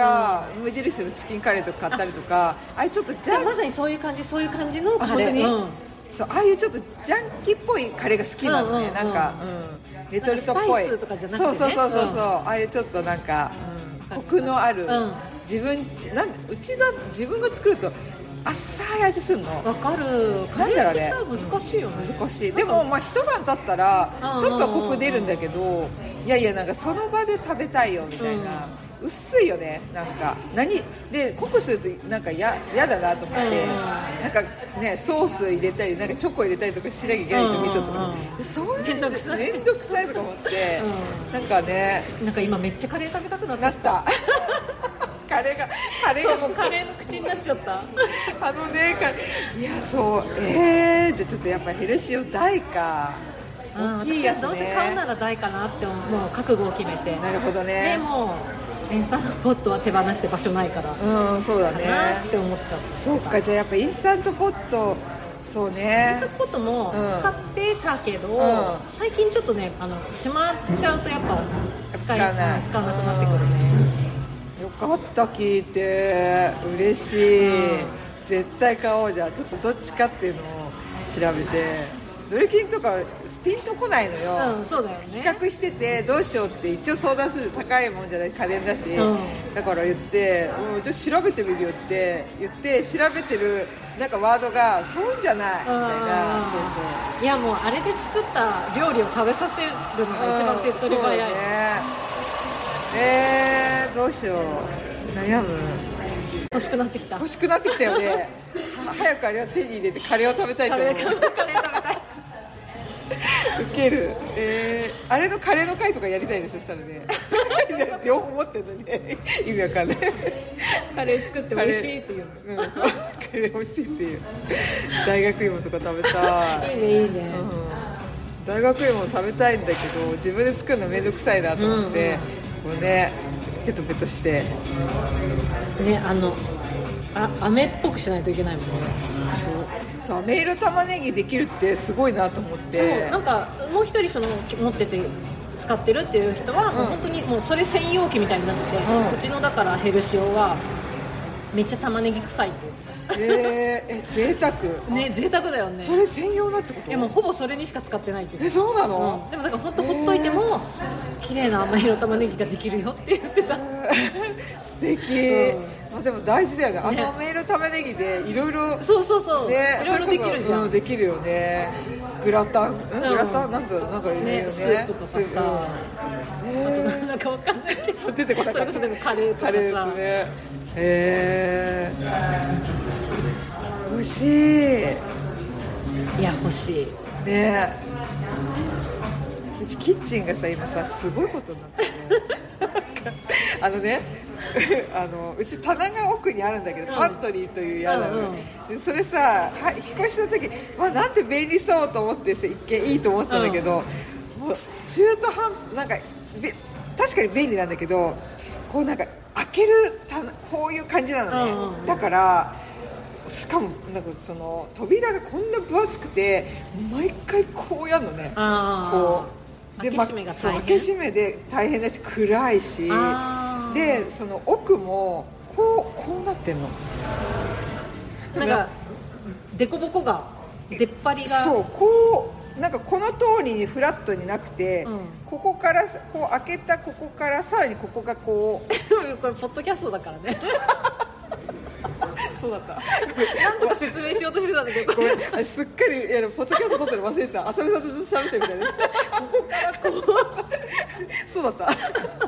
うん、無印のチキンカレーとか買ったりとか、ああいうちょっとジャンまさにそういう感じ、そういう感じのカレー。 本当に、うん、そう、ああいうちょっとジャンキーっぽいカレーが好きなのね、うんうんうん、なんか、うん、レトルトっぽい、 スパイスとかじゃなくてね、 そうそうそうそうそう、うん、ああいうちょっとなんか、うん、コクのある、うん、自分なんうちの自分が作るとあっさい味するの。 わかる。カレーってさ難しいよね。 難しい。でもまあ一晩経ったらちょっとコク出るんだけど、いやいやなんかその場で食べたいよみたいな、うん、薄いよね。なんか何で濃くするとなんかややだなと思って、うん、なんかねソース入れたりなんかチョコ入れたりとかしなきゃいけないでしょ、うん、味噌とか、うん、でそういうのめんどくさいとか思って、うん、なんかね、 なんか今めっちゃカレー食べたくなってきた。 カレーがカレーがそうカレーの口になっちゃったあのね、いやそうえー、じゃあちょっとやっぱヘルシオ大か、大きいやつね。 私どうせ買うなら大かなって思う、覚悟を決めて。 なるほどね。 でもインスタントポットは手放して場所ないから、 うん、そうだねって思っちゃった。 そうか、じゃあやっぱインスタントポット、そうね、 インスタントポットも使ってたけど、うん、最近ちょっとねあのしまっちゃうとやっぱ使い使わない使わなくなってくるね。 よかった、聞いて嬉しい、うん、絶対買おう。じゃあちょっとどっちかっていうのを調べて、ドリキンとかピンとこないのよ、 うん、そうだよね。 比較しててどうしようって一応相談する、高いもんじゃない家電だし、うん、だから言って、うん、じゃあ調べてみるよって言って調べてるなんかワードがそういうんじゃないみたいな、そうそう、いやもうあれで作った料理を食べさせるのが一番手っ取り早い、うん、そうね。 えー、どうしよう、悩む。 欲しくなってきた。 欲しくなってきたよね早くあれを手に入れてカレーを食べたいと思う。カレー食べたいウケる、えー、あれのカレーの回とかやりたいでしょ、したらね両方持ってるのにね、意味わかんないカレー作って美味しいっていう、 うん、そうカレー美味しいっていう大学芋とか食べたいいいねいいね、うん、 大学芋食べたいんだけど自分で作るのめんどくさいなと思って、うんうん、こうねペトペトしてね、あのあ飴っぽくしないといけないもんね。 そうそう、飴色玉ねぎできるってすごいなと思って。 そう、なんかもう一人その持ってて使ってるっていう人は、うん、もう本当にもうそれ専用機みたいになってて、うん、うちのだからヘルシオはめっちゃ玉ねぎ臭いって言ってた。 えー、え贅沢ね、贅沢だよね。 それ専用だってこと？ いやもうほぼそれにしか使ってないけど。 え、そうなの？ うん、でもだから本当ほっといても綺麗な甘色玉ねぎができるよって言ってた。 素敵、うん、まあ、でも大事だよね、あの甘色玉ねぎでいろいろ、 そうそうそう、ね、いろいろできるじゃん、 うん、できるよね。グラタン、うん、グラタンなんとなんかいろいろね、 スープとかさ、うん、あとなんかわかんないけど出てこない、それこそでもカレーとかさ、カレーですね。 えー、欲しい。 いや欲しいね。うちキッチンがさ今さすごいことになってるあのねあのうち棚が奥にあるんだけど、うん、パントリーというやつ、うんうん、それさは引っ越した時、まあ、なんて便利そうと思ってさ一見いいと思ったんだけど、うん、もう中途半なんか確かに便利なんだけど、こうなんか開ける棚こういう感じなのね、うんうん、だからしかもなんかその扉がこんな分厚くて毎回こうやるのね、こうで開け閉めが大変、開け閉めで大変だし暗いし、でその奥もこうこうなってんの、 なんかデコボコが出っ張りがそうこうなんかこの通りにフラットになくて、うん、ここからこう開けたここからさらにここがこうこれポッドキャストだからねそうだったなんとか説明しようとしてたんだけど、 ごめん、あれすっかりやるポッドキャスト撮ってる忘れてた。浅見さんとずっと喋ってるみたいですここからこうそうだったなんか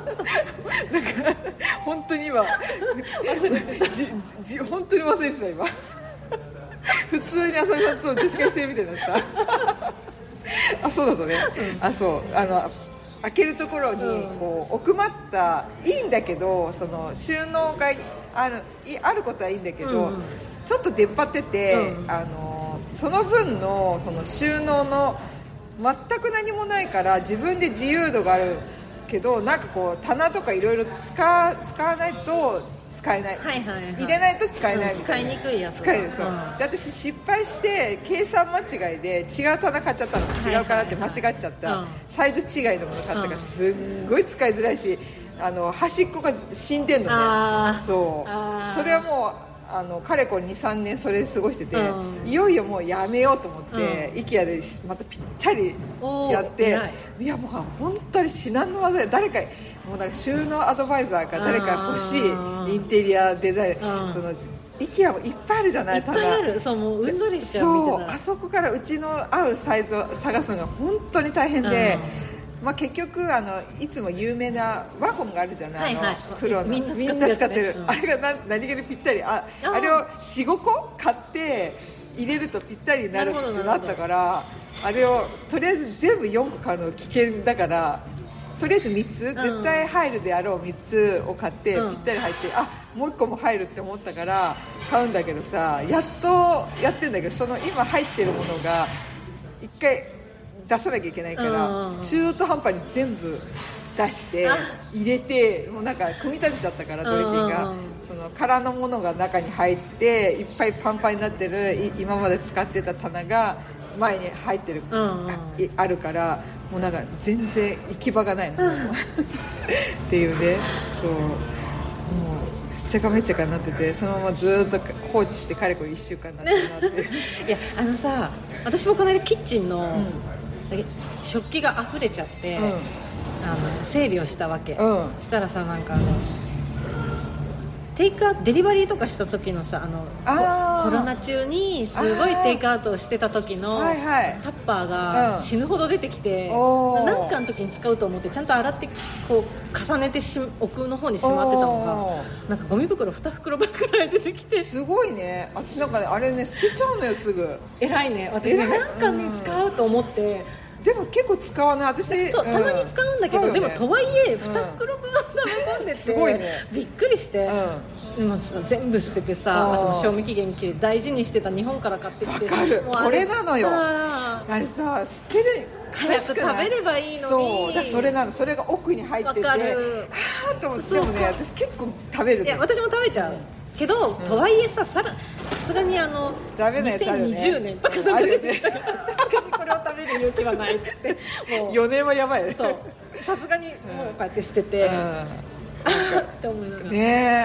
本当に今忘れてたじじ本当に忘れてた今普通に浅見さんと女子会してるみたいになったあ、そうだったね、うん、あ、そうあの開けるところにこう奥まったいいんだけど、その収納がある、あることはいいんだけど、うん、ちょっと出っ張ってて、うん、あのその分 の, その収納の全く何もないから自分で自由度があるけど、なんかこう棚とかいろいろ使わないと使えない、 はいはいはい、 入れないと使えないみたいな、 うん、使いにくいやつ使える、そう、うん、で私失敗して計算間違いで違う棚買っちゃったの、違うからって間違っちゃった、はいはいはい、サイズ違いのもの買ったからすんごい使いづらいし、あの端っこが死んでんのね、あそうあそれはもうあのかれこれ にさんねんそれで過ごしてて、うん、いよいよもうやめようと思って、うん、IKEA でまたぴったりやって、いやもう本当に至難の技で、誰かもうなんか収納アドバイザーか誰か欲しいインテリアデザイン、その IKEA もいっぱいあるじゃない、 いっぱいある、そうもううんざりしちゃうみたいな、 そうあそこからうちの合うサイズを探すのが本当に大変で、まあ、結局あのいつも有名なワゴンがあるじゃない、はいはい、あの黒のみんな使ってる、うん、あれが何何気にぴったり あ, あれを よん,ご 個買って入れるとぴったりになるってなったから、あれをとりあえず全部よんこ買うの危険だから、とりあえずみっつ、うん、絶対入るであろうみっつを買って、うん、ぴったり入って、あもういっこも入るって思ったから買うんだけどさ、やっとやってんだけど、その今入ってるものがいっかい出さなきゃいけないから、うん、中途半端に全部出して入れて、もうなんか組み立てちゃったから、ドリキンが、うん、その空のものが中に入っていっぱいパンパンになってる今まで使ってた棚が前に入ってる、うん、あるから、もうなんか全然行き場がないのっていうね、そうもうすっちゃかめっちゃかになってて、そのままずっと放置してかれこれいっしゅうかんになってなっていやあのさ、私もこの間キッチンの、うん食器が溢れちゃって、うん、あの整理をしたわけ、うん、したらさ、なんかあのテイクアウトデリバリーとかした時のさ、あのあコロナ中にすごいテイクアウトをしてた時のタッパーが死ぬほど出てきて、うん、なんかの時に使うと思ってちゃんと洗ってこう重ねてし奥の方にしまってたのが、なんかゴミ袋に袋分くらい出てきて、 すごいね。私なんか、ね、あれね捨てちゃうのよすぐ。 偉いね。私ねなんかに使うと思って、 うん、でも結構使わない。私そう、うん、たまに使うんだけど、ね、でもとはいえに袋分溜め込んでて、すごいね、びっくりして、うん、もう全部捨ててさ、あと賞味期限切れ大事にしてた日本から買ってきて、 わかる、それなのよ。あれさ捨てる早く食べればいいのに、 そうだ、それなの。それが奥に入ってて、あーと思って。でもね、私結構食べる、ね、 いや私も食べちゃうけど、うん、とはいえさ、さすがにあのにせんにじゅうねんとかなんで出てきたから、さすがにこれを食べる勇気はないっつってもうよねんはやばいね。 そう、さすがにもうこうやって捨てて、うん、って思いながらねえ。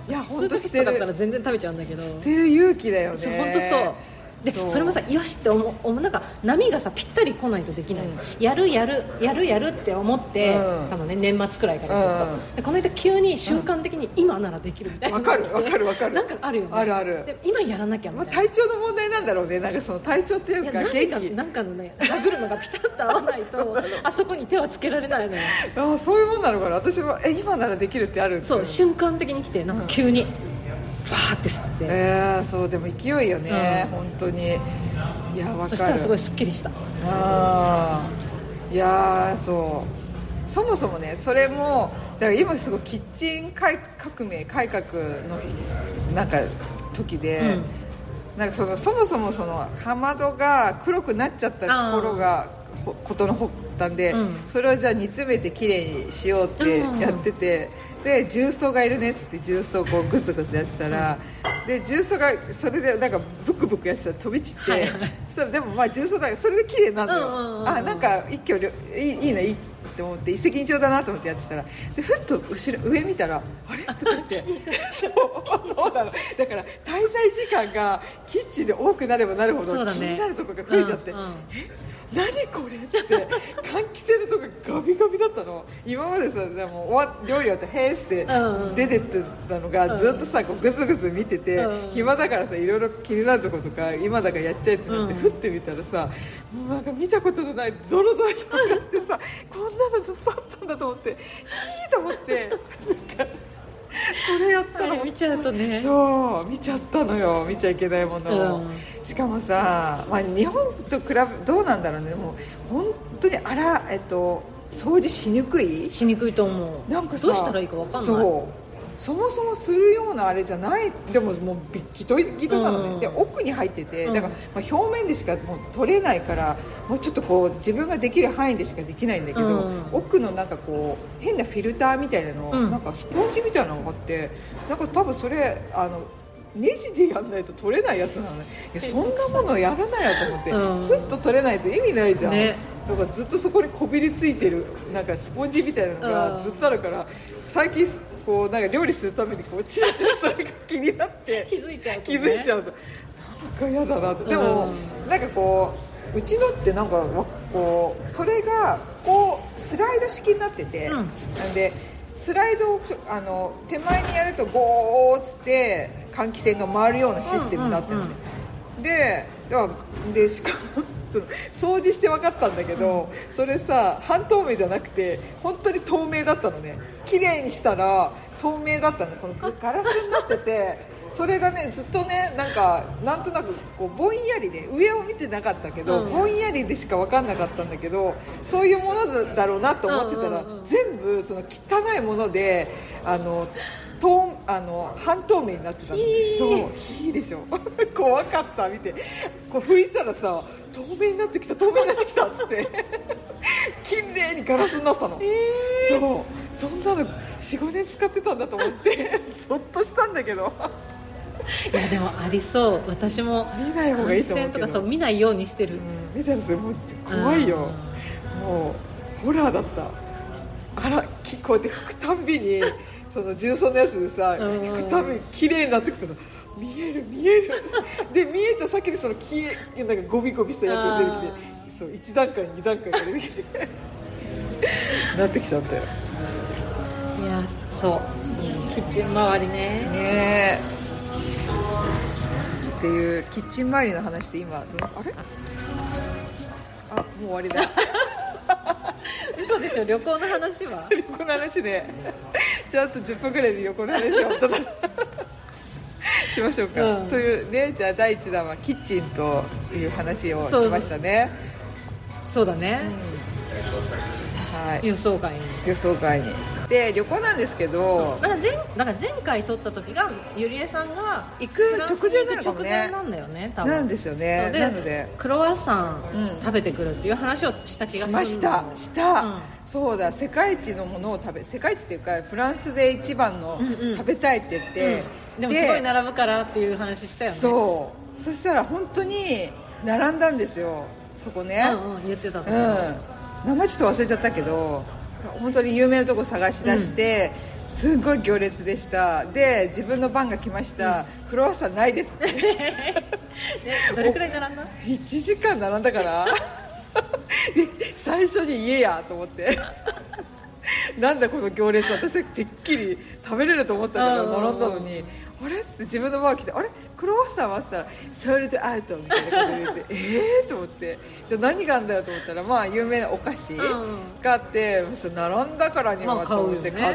いや本当捨てる。だったら全然食べちゃうんだけど。 捨てる勇気だよね。 本当そう。で そ, それもさよしって思うなんか波がさぴったり来ないとできない、うん、やるやるやるやるって思って、うん、多分ね年末くらいからずっと、うん、でこの間急に瞬間的に今ならできるみたいな、 わかるわかるわかる、 なんかあるよね。 あるある。 で今やらなきゃみたいな、 まあ、体調の問題なんだろうね。なんかその体調っていうか元気なんかのね殴るのがピタッと合わないとあそこに手はつけられないのよ。 あそういうもんなのかな。私もえ今ならできるってあるんですよ。 そう瞬間的に来てなんか急に、うん、ファーって吸って、 えー、そうでも勢いよね、うん、本当に。いや分かる。 そしたらすごいすっきりした。 あいやそうそもそもねそれもだから今すごいキッチン革命改革のなんか時で、うん、なんかそのそもそもそのかまどが黒くなっちゃったところがことの発端で、うん、それをじゃあ煮詰めてきれいにしようってやってて、うん、で重曹がいるねっつって重曹をこうグツグツやってたら、うん、で重曹がそれでなんかブクブクやってたら飛び散って、はいはい、それでもまあ重曹だからそれできれいになるのよ、うんうんうん、あなんか一挙いいいいないいって思って一石二鳥だなと思ってやってたらでふっと後ろ上見たらあれとか言ってそうそうなの。だから滞在時間がキッチンで多くなればなるほど、ね、気になるところが増えちゃって、うんうん、え何これって換気扇のとこガビガビだったの。今までさでも終わ料理終わってヘースで出てってたのがずっとさこうグズグズ見てて、うん、暇だからさいろいろ気になるところとか今だからやっちゃえってなって、うん、ふってみたらさもうなんか見たことのないドロドロとかってさこんなのずっとあったんだと思っていいと思ってなんかそれやったら見ちゃうとね。 そう見ちゃったのよ。見ちゃいけないものを、うん、しかもさ、まあ、日本と比べどうなんだろうね。もう本当にあら、えっと、掃除しにくいしにくいと思う。なんかさどうしたらいいか分かんない。 そうそもそもするようなあれじゃない。でももうギトギトなのね、うん、で奥に入っててだから、まあ、表面でしかもう取れないからもうちょっとこう自分ができる範囲でしかできないんだけど、うん、奥のなんかこう変なフィルターみたいなの、うん、なんかスポンジみたいなのがあってなんか多分それあのネジでやんないと取れないやつなのね。いやそんなものやらないやと思って、うん、スッと取れないと意味ないじゃん、ね、だからずっとそこにこびりついてるなんかスポンジみたいなのがずっとあるから、うん、最近こうなんか料理するためにこうチラチラそれが気になって気づいちゃうと、 ね、気づいちゃうとなんか嫌だなと。でも、うん、なんかこううちのってなんかこうそれがこうスライド式になってて、うん、なんでスライドをあの手前にやるとゴーッつって換気扇が回るようなシステムになってる、うんうんうん、で, でしかも掃除して分かったんだけど、うん、それさ半透明じゃなくて本当に透明だったのね。綺麗にしたら透明だったの。このガラスになっててそれがねずっとねなんかなんとなくこうぼんやりで上を見てなかったけど、うん、ぼんやりでしか分かんなかったんだけどそういうものだろうなと思ってたら、うんうんうん、全部その汚いものであの透あの半透明になってたの。そういいでしょ怖かった見てこう拭いたらさ透明になってきた透明になってきたっつって綺麗にガラスになったの、えー、そうそんなの よん,ご 年使ってたんだと思ってゾッとしたんだけどいやでもありそう。私も見ない方がいいと思うけどとかそう見ないようにしてる、うん、 見たらもう怖いよ、もうホラーだった。あらこうやって拭くたんびにその重曹のやつでさ拭くたびに綺麗になってくとさ見える見えるで見えた先にそのきなんかゴビゴビしたやつが出てきてそういち段階に段階が出てきてなってきちゃったよ。 いやそうキッチン周りねねっていうキッチン周りの話で今あれあもう終わりだ嘘でしょ。旅行の話は旅行の話でじゃああとじゅっぷんぐらいで旅行の話をしましょうか、うん、というね。じゃあだいいちだんはキッチンという話をしましたね。 そうだね、 うんはい、 予想外に予想外にで旅行なんですけどなんか 前, なんか前回撮った時がゆりえさんが行く直前なのかもね。 直前なんだよね多分。 なんですよね。 でなのでクロワッサン食べてくるっていう話をした気がする。 しましたした、うん、そうだ世界一のものを食べ世界一っていうかフランスで一番の食べたいって言って、うんうんでもすごい並ぶからっていう話したよね。 そうそしたら本当に並んだんですよそこね、 うんうん、言ってたと、 うん、名前ちょっと忘れちゃったけど本当に有名なとこ探し出して、 すごい行列でした。で自分の番が来ました、うん、クロワッサンないですってね、 どれくらい並んだ？ いちじかん並んだから最初に言えやと思ってなんだこの行列、私はてっきり食べれると思ったから並んだのに、あれっつって自分の番が来て、あれクロワッサンはしたらソールドアウトみたいな感じで言ってえーと思って、じゃあ何があるんだよと思ったら、まあ有名なお菓子があって、うん、並んだからにはと思って買って、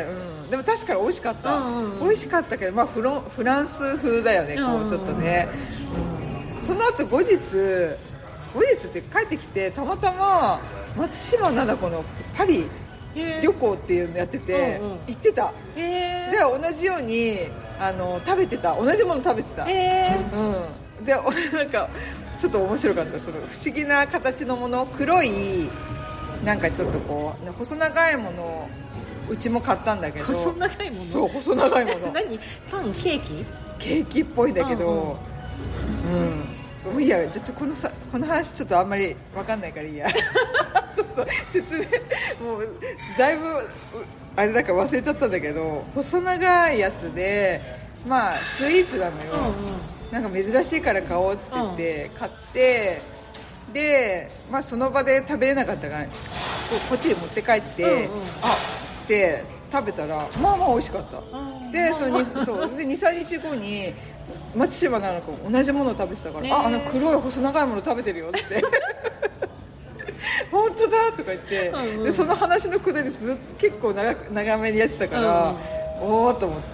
まあね、うん、でも確かに美味しかった、うんうん、美味しかったけど、まあ、フロフランス風だよね、こうちょっとね、うん、その後後日後日って帰ってきて、たまたま松島菜々子のパリ旅行っていうのやってて、うんうん、行ってた。で同じようにあの食べてた、同じもの食べてた、うん、でなんかちょっと面白かった。その不思議な形のもの、黒いなんかちょっとこう細長いものをうちも買ったんだけど、 細長いもの、 そう細長いもの何、パン、ケーキケーキっぽいんだけど、うん、うんもういいや、じゃこのさこの話ちょっとあんまり分かんないからいいやちょっと説明もうだいぶあれだから忘れちゃったんだけど、細長いやつで、まあスイーツなのよ、うんうん、なんか珍しいから買おうっつって言って買って、で、まあ、その場で食べれなかったからこっちに持って帰って、うんうん、あっつって食べたらまあまあ美味しかった、うん、でそれにそうで にさんにちごに松島菜々子同じものを食べてたから、ああの黒い細長いもの食べてるよって本当だとか言って、うんうん、でその話のくだりずっと結構 長, 長めにやってたから、うん、おーと思って、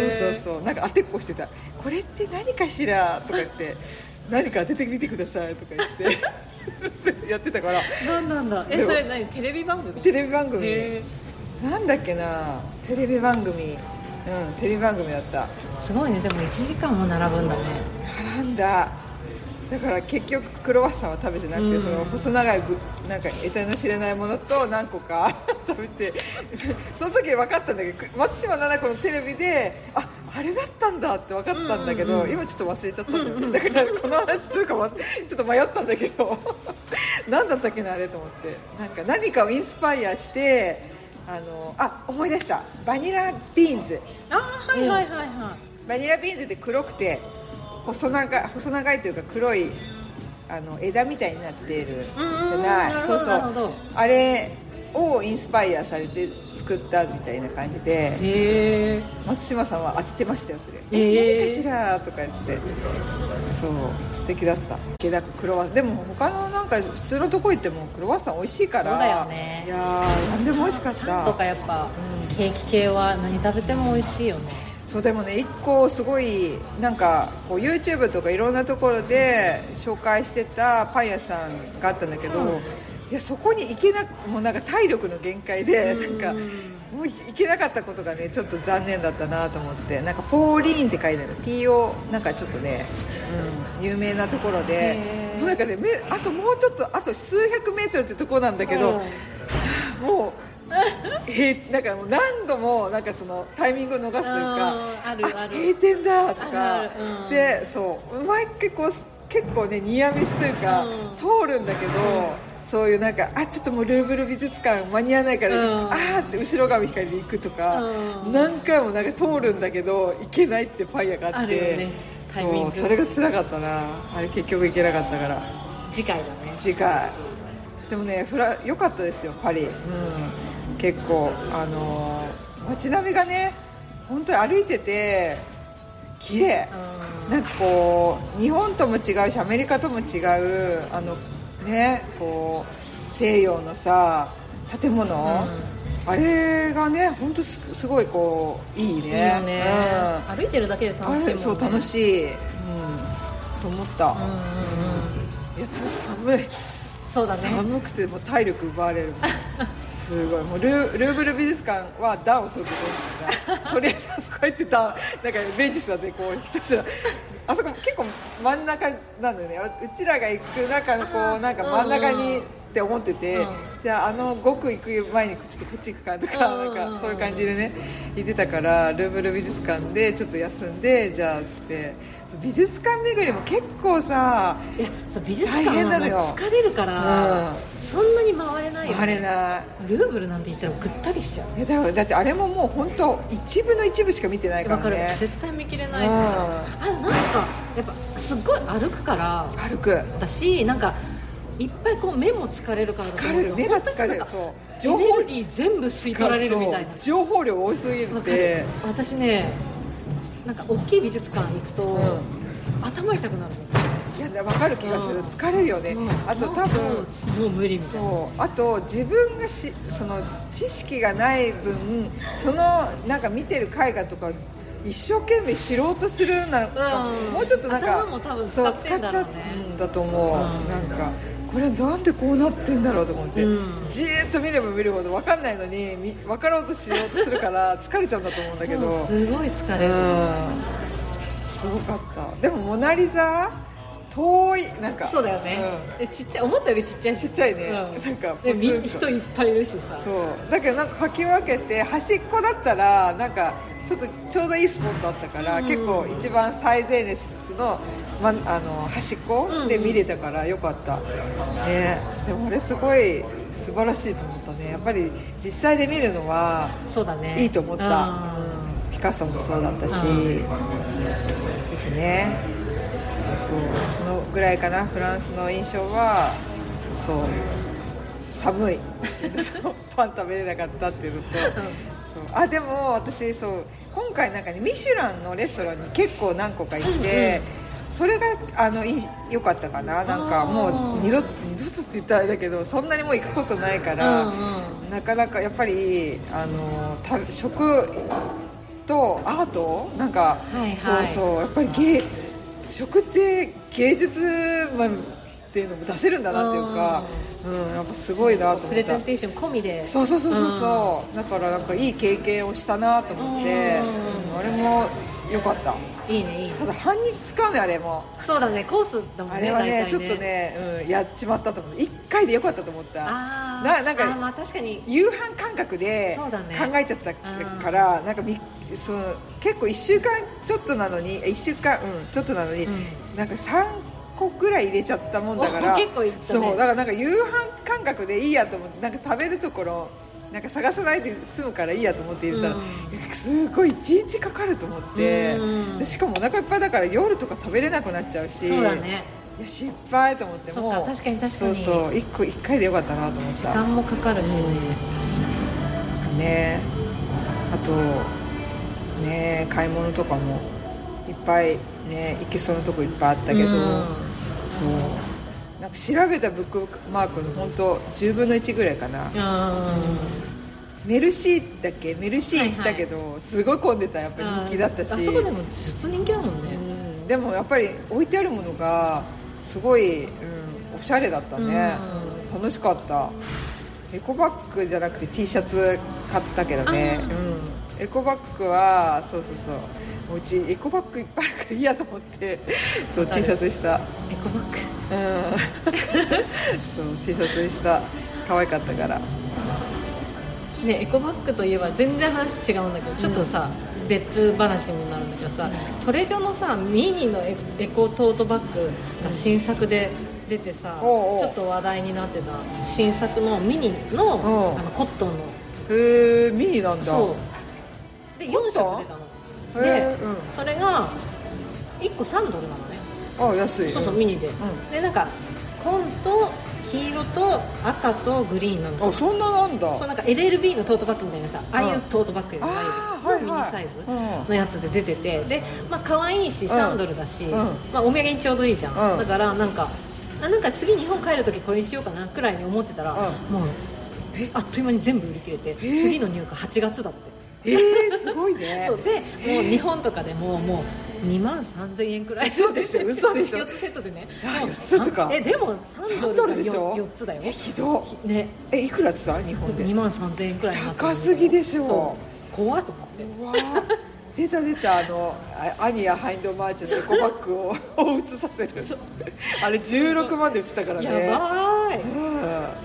そうそうそう、なんか当てっこしてた、これって何かしらとか言って何か当ててみてくださいとか言ってやってたから。 なんなんだ、えそれ何、テレビ番組？ テレビ番組なんだっけな、テレビ番組、うん、テレビ番組だった。 すごいね、でもいちじかんも並ぶんだね。 並んだ。だから結局クロワッサンは食べてなくて、うん、その細長いなんか得体の知れないものと何個か食べてその時分かったんだけど、松島菜々子のテレビでああれだったんだって分かったんだけど、うんうんうん、今ちょっと忘れちゃったんだよね、うんうん、だからこの話するかもちょっと迷ったんだけど何だったっけなあれと思って、なんか何かをインスパイアしてあのあ思い出した、バニラビーンズ。 あはいはいはいはい、 うん、バニラビーンズって黒くて細長い、細長いというか黒いあの枝みたいになっているじゃない、そうそう、あれをインスパイアされて作ったみたいな感じで、 へ松島さんは当ててましたよそれ、え何かしらとか言って、そう素敵だった。けだクロワッサンでも他のなんか普通のとこ行ってもクロワッサン美味しいから、 そうだよね、 いや何でも美味しかった。 パンとかやっぱ、うん、ケーキ系は何食べても美味しいよね。 そうでもね、いっこすごいなんかこう YouTube とかいろんなところで紹介してたパン屋さんがあったんだけど、うん、いやそこに行けなもうなんか体力の限界で、うん、なんかもう行けなかったことがねちょっと残念だったなと思って、なんかポーリーンって書いてある ピーオー なんかちょっとね、うん、有名なところで、もうなんかねあともうちょっとあと数百メートルってとこなんだけど、うん、もうえなんかもう何度もなんかそのタイミングを逃すというか、 あるある閉店だとか、 うん、 でそう毎回こう結構ねニアミスというか、うん、通るんだけど、うん、そういうなんかあちょっともうルーブル美術館間に合わないから、うん、あーって後ろ髪光で行くとか、うん、何回もなんか通るんだけど行けないってパン屋があって、ね、そうそれが辛かったな、あれ結局行けなかったから。 次回だね。 次回でもねフラ良かったですよパリ、うん結構あのー、街並みがね本当に歩いてて綺麗、うん、なんかこう日本とも違うしアメリカとも違うあのねこう西洋のさ建物、うん、あれがね本当 す, すごいこういいね、いいよね、 うん、歩いてるだけで楽しいもんね。 そう楽しい、うん、と思った、うんうんうん、いや寒い。 そうだね、寒くてもう体力奪われるすごいもう ル, ルーブル美術館は暖を取るところからとりあえずあそこ入ってたなんかベンチ座ってこうひたすらあそこ結構真ん中なんだよね、うちらが行く中のこうなんか真ん中にって思ってて、うん、じゃああのごく行く前にちょっとこっち行くかとか、うん、なんかそういう感じでね言ってたから、ルーブル美術館でちょっと休んで、じゃあって美術館巡りも結構さ、 いやそう美術館は疲れるから、うん、そんなに回れないよね。 回れない。 ルーブルなんて言ったらぐったりしちゃう。 いや だ, だってあれももう本当一部の一部しか見てないからね。 分かる、絶対見切れないしさ、うん、あなんかやっぱすっごい歩くから歩くだし、なんかいっぱいこう目も疲れるから、 疲れる、目が疲れる、そう情報エネルギー全部吸い取られるみたいな、 情報量多すぎるって。 私ね、なんか大きい美術館行くと、うん、頭痛くなるの。 いや分かる気がする、疲れるよね、うん、あと多分もう無理みたいな。 そうあと自分がしその知識がない分、そのなんか見てる絵画とか一生懸命知ろうとするなら、うん、もうちょっとなんか頭も多分使ってんだろうね。 そう使っちゃうんだと思う、うん、なんかこれなんでこうなってんだろうと思って、うん、じーっと見れば見るほど分かんないのに分かろうとしようとするから疲れちゃうんだと思うんだけどすごい疲れる、うん、 すごかった。でもモナリザ遠い、なんかそうだよね、うん、ちっちゃい、思ったよりちっちゃいちっちゃいね、うん、なんか人いっぱいいるしさ。 そうだけどなんかかき分けて、端っこだったらなんかちょっとちょうどいいスポットあったから、うん、結構一番最前列の、ま、あの端っこで見れたからよかった、うんね、でもあれすごい素晴らしいと思ったね。やっぱり実際で見るのはそうだね、 いいと思った、うん、ピカソもそうだったし、うん、ですね。そうそのぐらいかな。フランスの印象はそう寒いパン食べれなかったっていうのと、うん、そうあでも私そう今回なんかねミシュランのレストランに結構何個か行って、うん、それがあの良かったかな。なんかもう二度二度とって言ったらあれだけど、そんなにもう行くことないから、うんうん、なかなかやっぱりあの食とアートなんか、はいはい、そうそうやっぱり芸食って芸術マンっていうのも出せるんだなっていうか、うん、やっぱすごいなと思った。 プレゼンテーション込みで。 そうそうそうそうそう、だからなんかいい経験をしたなと思って、うん、あれも良かった。 いいねいいね。 ただ半日使うねあれも。 そうだね、コースだもんね。 あれはね、 ねちょっとね、うん、やっちまったと思う。いっかいで良かったと思った。 あななんかあ、まあ、確かに夕飯感覚で考えちゃったから、なんかみその結構いっしゅうかんちょっとなのにいっしゅうかん、うん、ちょっとなのに、うん、なんかさんこぐらい入れちゃったもんだから結構いったね。 そうだからなんか夕飯感覚でいいやと思って、なんか食べるところなんか探さないで済むからいいやと思って入れたら、うん、すごいいちにちかかると思って、うん、でしかもお腹いっぱいだから夜とか食べれなくなっちゃうし、 そうだね、 いや失敗と思って、もうそっか確かに確かにそうそういっこいっかいでよかったなと思った。 時間もかかるしね、 うん、ねあとね買い物とかもいっぱいね行けそうなとこいっぱいあったけど、うん、そうなんか調べたブックマークの本当じゅうぶんのいちぐらいかな、うん、メルシーだっけメルシー行ったけど、はいはい、すごい混んでた。やっぱり人気だったし、 あそこでもずっと人気だもんね、 うん、でもやっぱり置いてあるものがすごい、うん、おしゃれだったね、うん、楽しかった。エコバッグじゃなくて T シャツ買ったけどね、うん、エコバッグはそうそうそううちエコバッグいっぱいあるから嫌と思ってそう T シャツにした。 エコバッグ、 うん、そう T シャツにした。可愛かったからね。エコバッグといえば全然話違うんだけど、ちょっとさ、うん、別話になるんだけどさ、トレジョのさミニのエコトートバッグが新作で出てさ、うん、おうおうちょっと話題になってた新作のミニ の, あのコットンの。 へえ、ミニなんだ。 そうでよんしょく出たので、うん、それがいっこさんドルなのね。 あ、安い。 そうそう、ミニで、うん、でなんか紺と黄色と赤とグリーンなの。 あ、そんななんだ。 そうなんか エルエルビー のトートバッグみたいなさ、ああいうトートバッグがのミニサイズのやつで出てて、で、まあ可愛いしさんドルだし、うん、まあ、お土産にちょうどいいじゃん、うん、だからなんかなんか次日本帰るときこれにしようかなくらいに思ってたら、うん、もうあっという間に全部売り切れて、次の入荷はちがつだって。 えー、すごいね。 そうで、もう日本とかでももうにまんさんぜんえんくらい。 そうでしょ、嘘でしょ。 よっつセットでね。 よっつとか。 え、でもさんドルでしょ。よっつだよ。 え、ひどい。 ね。 え、いくらってさ日本で。 にまんさんぜんえんくらいになってる。 高すぎでしょ。 怖っと思って。 うわ出た出た、あのアニヤハインドマーチのエコバッグを映させる。あれじゅうろくまんで売ってたからね。 やばい。 うん、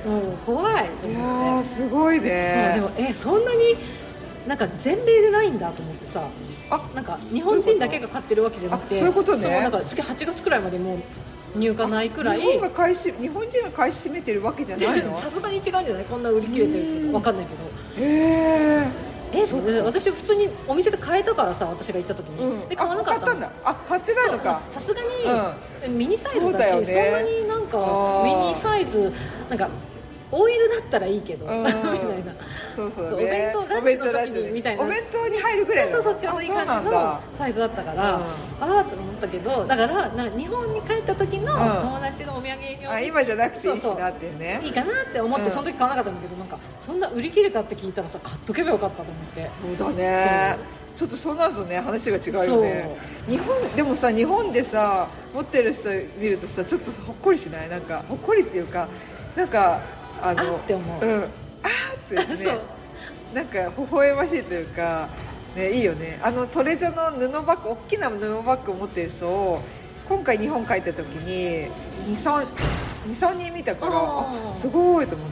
もう怖いといや思って。 ーすごいね。 でもえそんなになんか全米でないんだと思ってさ、あなんか日本人だけが買ってるわけじゃなくて、 そういうことね。 そうなんか次はちがつくらいまでもう入荷ないくらい。 日本が買いし日本人が買い占めてるわけじゃないの？ さすがに違うんじゃない？こんな売り切れてるけどわかんないけど。 へーえそうで私普通にお店で買えたからさ、私が行った時に、うん、で買わなかったの。 あ、買ったんだ。あ、買ってないのか。 さすがに、うん、ミニサイズだし、 そうだよね、 そんなになんかミニサイズなんかオイルだったらいいけど、うん、みたいな。 そうそう、ね、 そうお弁当ランチの時にみたいな、 お弁当に入るぐらいそうそうそうちょうどいい感じのサイズだったから、うん、ああと思ったけど、だからな日本に帰った時の友達のお土産に、うん、 あ今じゃなくていいしなっていうね、 そうそういいかなって思って、その時買わなかったんだけど、なんかそんな売り切れたって聞いたらさ、買っとけばよかったと思って。 そうだね、ちょっとそうなるとね話が違うよね。日本でもさ、日本でさ持ってる人見るとさ、ちょっとほっこりしない？なんかほっこりっていうか、なんかあのあって思う、 うん、あーってねそうなんか微笑ましいというか、ね、いいよね。あのトレジョの布バッグ、大きな布バッグを持ってる人を今回日本帰った時に にさんにん見たから、あすごいと思って。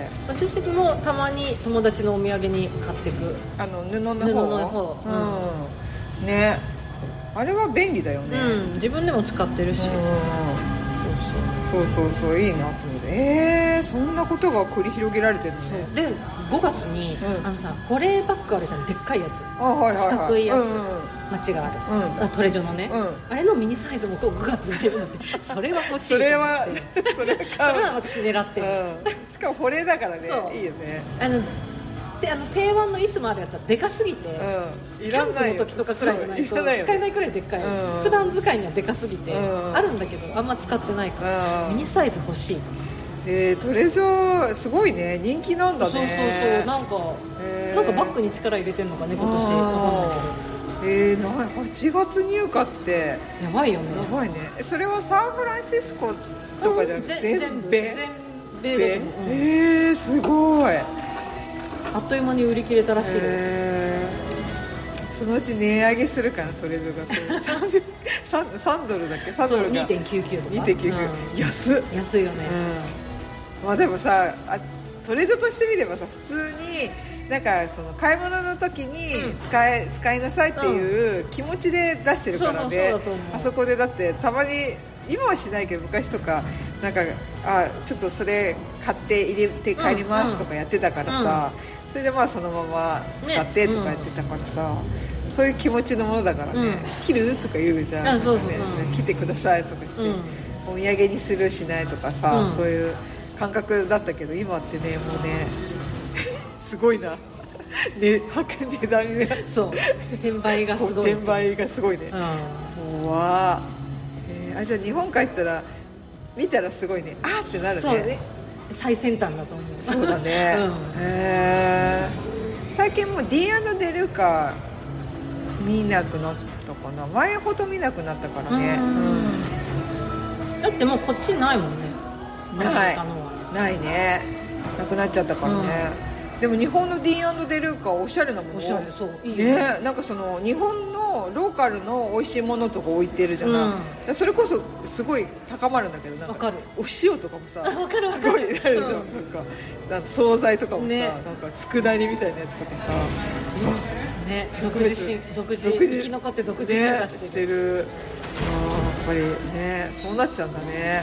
私もたまに友達のお土産に買ってくあの布の方、 布の方、 うん、ね、あれは便利だよね、 うん、自分でも使ってるし、うん、 そうそうそうそう、いいなと思って。えー、そんなことが繰り広げられてるのね。 でごがつに、うん、あのさ保冷バッグあるじゃん、でっかいやつ、 あ、はいはいはい、 四角いやつ、 うんうん、 マッチがある、うん、トレジョのね、うん、あれのミニサイズもごがつに出るのでそれは欲しいと思って、それはそれそれは私狙ってる、 うん、しかも保冷だからね、いいよね。 あのであの定番のいつもあるやつはでかすぎて、うん、いらないキャンプの時とかくらいじゃないと使えないくらいでっかい、うん、普段使いにはでかすぎて、うん、あるんだけどあんま使ってないから、うん、ミニサイズ欲しいと。 えー、トレジョすごいね、人気なんだね。 そうそうそう、なんか、えー、なんかバッグに力入れてんのかね今年、わかんないけど。えー、なはちがつ入荷ってやばいよね。 やばいね。それはサンフランシスコとかじゃなくて全米？ 全米だと思う。 えー、すごい。 あっという間に売り切れたらしい、 えー、そのうち値上げするかな、トレジョが。それ 3, さんドルだっけ？さんドルがにてんきゅうきゅう とかにてんきゅうきゅう、うん、安っ安いよね、 うん、まあでもさあ、トレジョとしてみればさ、普通になんかその買い物の時に使え、うん、使いなさいっていう気持ちで出してるからね。あそこでだってたまに、今はしないけど昔とかなんか、あちょっとそれ買って入れて帰りますとかやってたからさ、うん、それでまあそのまま使ってとかやってたからさ、ね、うん、そういう気持ちのものだからね、うん、切るとか言うじゃん、 あそうそう、ね、 うん、切ってくださいとか言って、うん、お土産にするしないとかさ、うん、そういう感覚だったけど、今ってねもうねすごいな、ね、値段がそう転売がすごい転売がすごいね、うん、もうわー、えー、あじゃあ日本帰ったら見たらすごいね、あーってなるね。 そうね、最先端だと思う。 そうだね、うん、へー、最近もう ディーアンド デルカ見なくなったかな、前ほど見なくなったからね、 うん、だってもうこっちないもんね。 ない、ないね、なくなっちゃったからね、うん、でも日本の ディーアンド デルカおしゃれなもの、 おしゃれ、そういいよね、 ね、なんかその日本のローカルの美味しいものとか置いてるじゃない、うん、それこそすごい高まるんだけど、なんかお塩とかもさ、 わかるわかる、 すごいあるじゃん、うん、なんかなんか惣菜とかもさ、ね、なんか佃煮みたいなやつとかさ、 ね、独自独自生き残って独自進化してる、 ね、してる。あやっぱりね、そうなっちゃうんだね。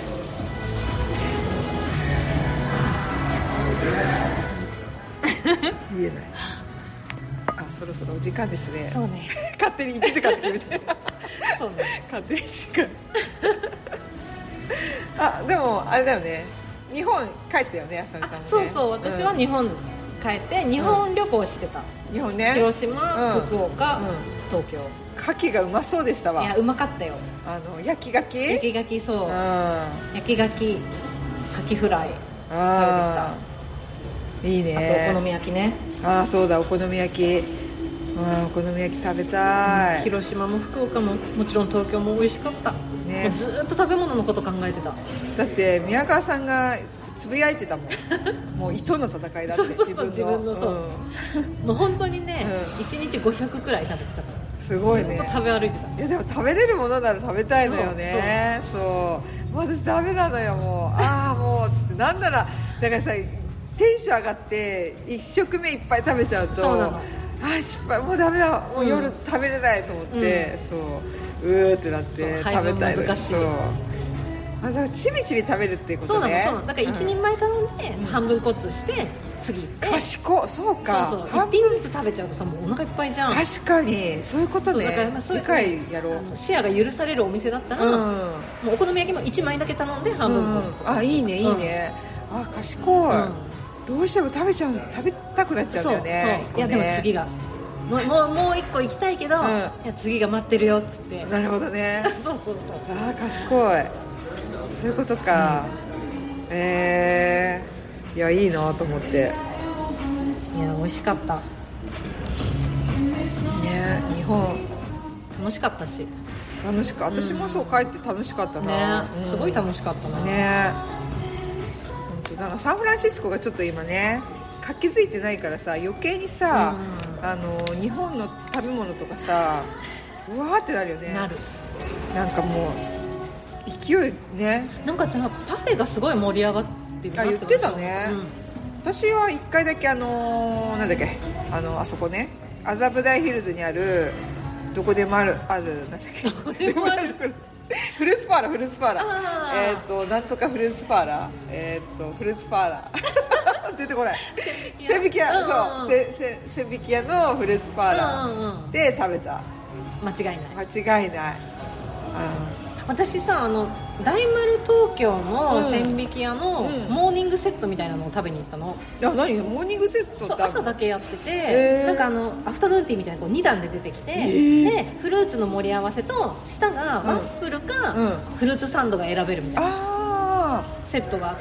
言えない。あ、そろそろお時間ですね。 そうね。 勝手にいちじかんって決めて。 そうね。 勝手にいちじかん。あ、でもあれだよね。日本帰ったよね、あさみさんもね。 そうそう、私は日本帰って日本旅行してた。 うん、日本ね。 広島、うん、福岡、うん、東京。 牡蠣がうまそうでしたわ。 いや、うまかったよ。 あの焼き牡蠣？ 焼き牡蠣、そう。うん、焼き牡蠣、牡蠣フライ。 ああ。いいね。 あとお好み焼きね。 ああ、そうだ、お好み焼き。あ、お好み焼き食べたい、うん、 広島も福岡ももちろん東京も美味しかった、ね、もうずっと食べ物のこと考えてた。 だって宮川さんがつぶやいてたもんもう糸の戦いだって。 そうそうそう、自分の、そう、うん、もう本当にね、うん、いちにちごひゃくくらい食べてたから。 すごいね。 ずっと食べ歩いてた。 いやでも食べれるものなら食べたいのよね。そう、そう、そう、私ダメなのよ、もうああもうつって、なんならだからさテンション上がっていっ食目いっぱい食べちゃうとそうなの、 あー失敗もうダメだもう夜食べれないと思って、うん、そううーってなって食べたい難しい。 そうあだからちびちび食べるっていうことね。 そうなのそうなのだからいちにんまえ頼んで、うん、半分コットして次行って賢そうかそうそういっぴんずつ食べちゃうとさもうお腹いっぱいじゃん。 確かにそういうことね。だからまあ次回やろう。 シェアが許されるお店だったら、うん、もうお好み焼きもいちまいだけ頼んで半分コット、 うん、あいいねいいね、うん、あ賢い、うん、どうしても食べちゃう食べたくなっちゃうんだよね。 そうそういやでも次がもうもうもう一個行きたいけど、うん、いや次が待ってるよっつって。 なるほどねそうそうそうあ賢いそういうことか、うん、えー、いやいいなと思って。 いや美味しかったね。 日本楽しかったし楽しかった私もそう帰って楽しかったな、 ねうん、すごい楽しかったなね。本当なんかサンフランシスコがちょっと今ね活気づいてないからさ余計にさ、うん、あの日本の食べ物とかさうわーってなるよね。 なるなんかもう勢いね。 なんかパフェがすごい盛り上がってるなって。 あ言ってたね、うん、私はいっかいだけあのー、なんだっけ あのあそこね麻布台ヒルズにあるどこでもあるあるなんだっけどこでもあるフルーツパーラーフルーツパーラーえっ、ー、となんとかフルーツパーラーえっ、ー、とフルーツパーラー出てこない千疋屋、うんうん、そう千疋屋のフルーツパーラーで食べた。 間違いない間違いない。 私さあの大丸東京の千疋屋のモーニングセットみたいなのを食べに行ったの。 いや何モーニングセットって朝だけやっててなんかあのアフタヌーンティーみたいなこうに段で出てきて、でフルーツの盛り合わせと下がワッフルかフルーツサンドが選べるみたいなセットがあって、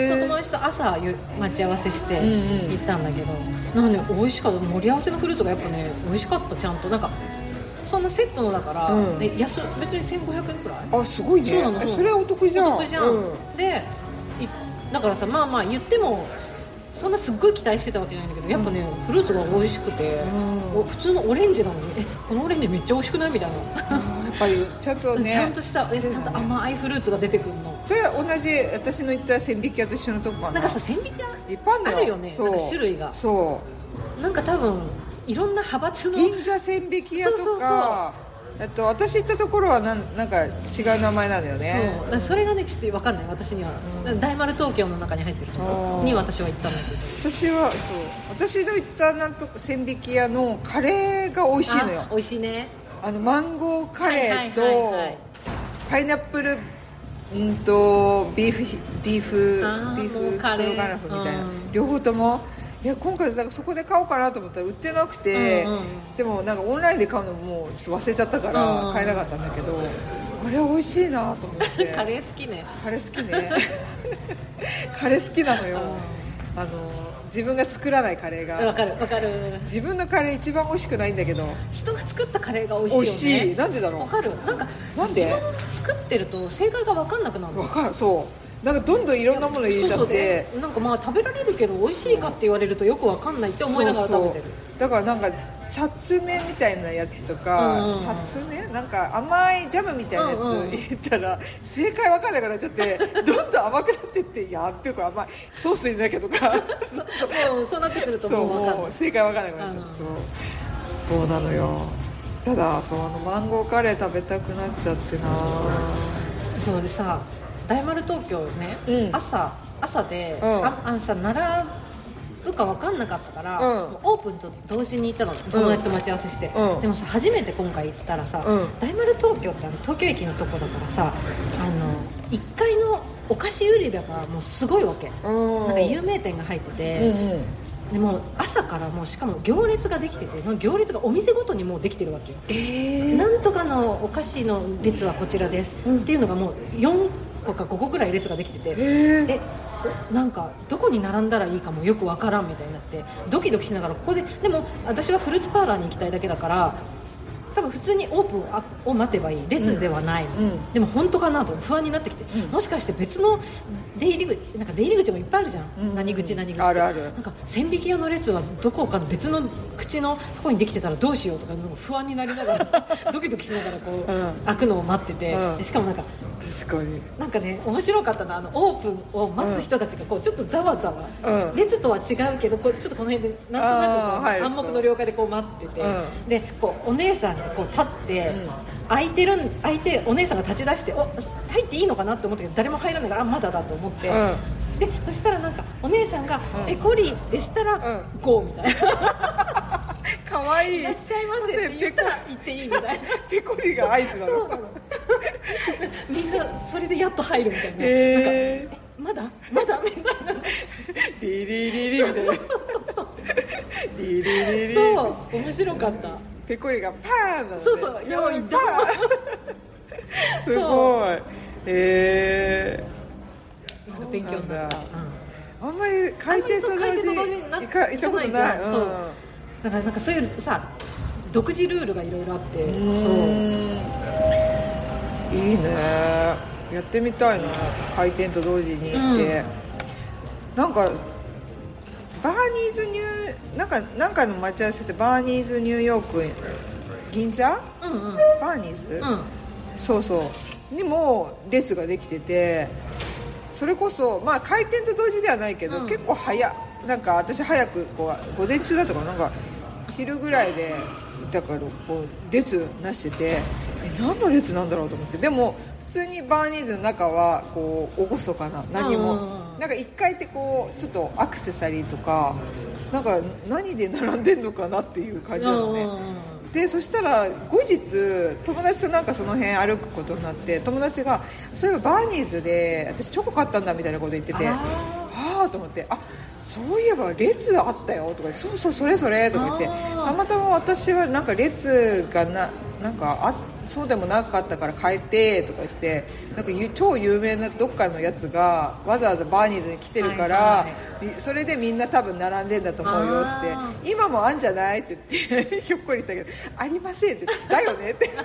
その友達と朝待ち合わせして行ったんだけど、なんで美味しかった。盛り合わせのフルーツがやっぱね美味しかった。ちゃんとなんかそんなセットのだから、うん、安別にせんごひゃくえんくらい。 あすごいね。そうなの。それはお得じゃん。 お得じゃん、うん、でだからさまあまあ言ってもそんなすっごい期待してたわけじゃないんだけどやっぱね、うん、フルーツが美味しくて、うん、普通のオレンジなのにえこのオレンジめっちゃ美味しくないみたいな。やっぱりちゃんとねちゃんとしたちゃんと甘いフルーツが出てくるの。 それは同じ私の言った千疋屋と一緒のとこかな。 なんかさ千疋屋いっぱいあるよね。なんか種類がそうなんか多分いろんな派閥の銀座千疋屋とかそうそうそうえっと、私行ったところはなん、なんか違う名前なんだよね。 そうだそれがねちょっと分かんない私には、うん、大丸東京の中に入ってるところに私は行ったんだけど私はそう私の行ったなんと千疋屋のカレーが美味しいのよ。 美味しいね。 あのマンゴーカレーと、はいはいはいはい、パイナップルうんとビーフビーフビーフストロガノフみたいな、うん、両方ともいや今回なんかそこで買おうかなと思ったら売ってなくて、うんうん、でもなんかオンラインで買うのもちょっと忘れちゃったから買えなかったんだけど、うんうん、あれ美味しいなと思ってカレー好きねカレー好きねカレー好きなのよ、うん、あの自分が作らないカレーがわかるわかる。 自分のカレー一番美味しくないんだけど人が作ったカレーが美味しいよね。 美味しい。なんでだろう。 わかる。なんかなんで自分が作ってると正解が分かんなくなるの。 わかる。そうなんかどんどんいろんなもの入れちゃって、 そうそうなんかまあ食べられるけど美味しいかって言われるとよく分かんないって思いながら食べてる。そうそうだからなんかチャツメみたいなやつとか、うんうん、チャツメなんか甘いジャムみたいなやつ入れたら、うんうん、正解分かんなくなっちゃってどんどん甘くなってってやっべこれ甘いソース入れなきゃとかそう、そうなってくるともう分かんない。 正解分かんなくなっちゃって、うん、そうなのよ。ただそうあのマンゴーカレー食べたくなっちゃってな。 そうでさ大丸東京ね、うん、朝朝で、うん、ああのさ並ぶか分かんなかったから、うん、オープンと同時に行ったの友達と待ち合わせして、うん、でもさ初めて今回行ったらさ、うん、大丸東京ってあの東京駅のとこだからさあのいっかいのお菓子売り場がもうすごいわけ、なんか有名店が入ってて、うんうんでも朝からもうしかも行列ができててその行列がお店ごとにもうできてるわけよ、えー、なんとかのお菓子の列はこちらです、うん、っていうのがもうよんこかごこぐらい列ができてて、えー、えなんかどこに並んだらいいかもよくわからんみたいになってドキドキしながらここででも私はフルーツパーラーに行きたいだけだから多分普通にオープンを待てばいい列ではない、うん、でも本当かなと不安になってきて、うん、もしかして別の出入り口なんか出入り口もいっぱいあるじゃん、うん、何口何口あるあるなんか千疋屋の列はどこかの別の口のところにできてたらどうしようとかなんか不安になりながらドキドキしながらこう、うん、開くのを待ってて、うん、しかもなんか確かになんかね面白かったのあのオープンを待つ人たちがこうちょっとざわざわ、うん、列とは違うけどこうちょっとこの辺でなんとなくこう暗黙の了解でこう待ってて、うん、でこうお姉さんがこう立って、うん、空いてる空いてお姉さんが立ち出してお入っていいのかなって思ったけど誰も入らないからあまだだと思って、うん、でそしたらなんかお姉さんがペコリでしたら、うん、ゴーみたいなかわいい。 いらっしゃいませって言ったら行っていいみたいなペコリが合図なのみんなそれでやっと入るみたいな、 えー、 なんかえまだまだみたいなリリリリみたいなリリリリそう面白かった。 ペコリがパーンなの、ね、 そうそう用意ドンすごい。えー、なんか勉強になった、 うん、あんまり開店と同時に行か行ったことない。 そう、うん、だからなんかそういうさ独自ルールがいろいろあって、 うんそういいねやってみたいな開店と同時に行って、うん、なんかバーニーズニューなんかなんかの待ち合わせでバーニーズニューヨーク銀座、 うんうん、 バーニーズ、 うん、 そうそうにも列ができててそれこそまあ開店と同時ではないけど、うん、結構早なんか私早くこう午前中だったかなんか昼ぐらいでだからこう列なしててえ何の列なんだろうと思ってでも普通にバーニーズの中はこう厳かな何もなんかいっかいってこうちょっとアクセサリーとかなんか何で並んでんのかなっていう感じなのね。でそしたら後日友達となんかその辺歩くことになって友達がそういえばバーニーズで私チョコ買ったんだみたいなこと言っててああと思ってあそういえば列あったよとかそうそうそれそれとか言ってたまたま私はなんか列がななんかあそうでもなかったから変えてとか言ってなんか超有名などっかのやつがわざわざバーニーズに来てるから、はいはい、それでみんな多分並んでんだと思うよって今もあんじゃないって言ってひょっこり言ったけどありませんってだよねって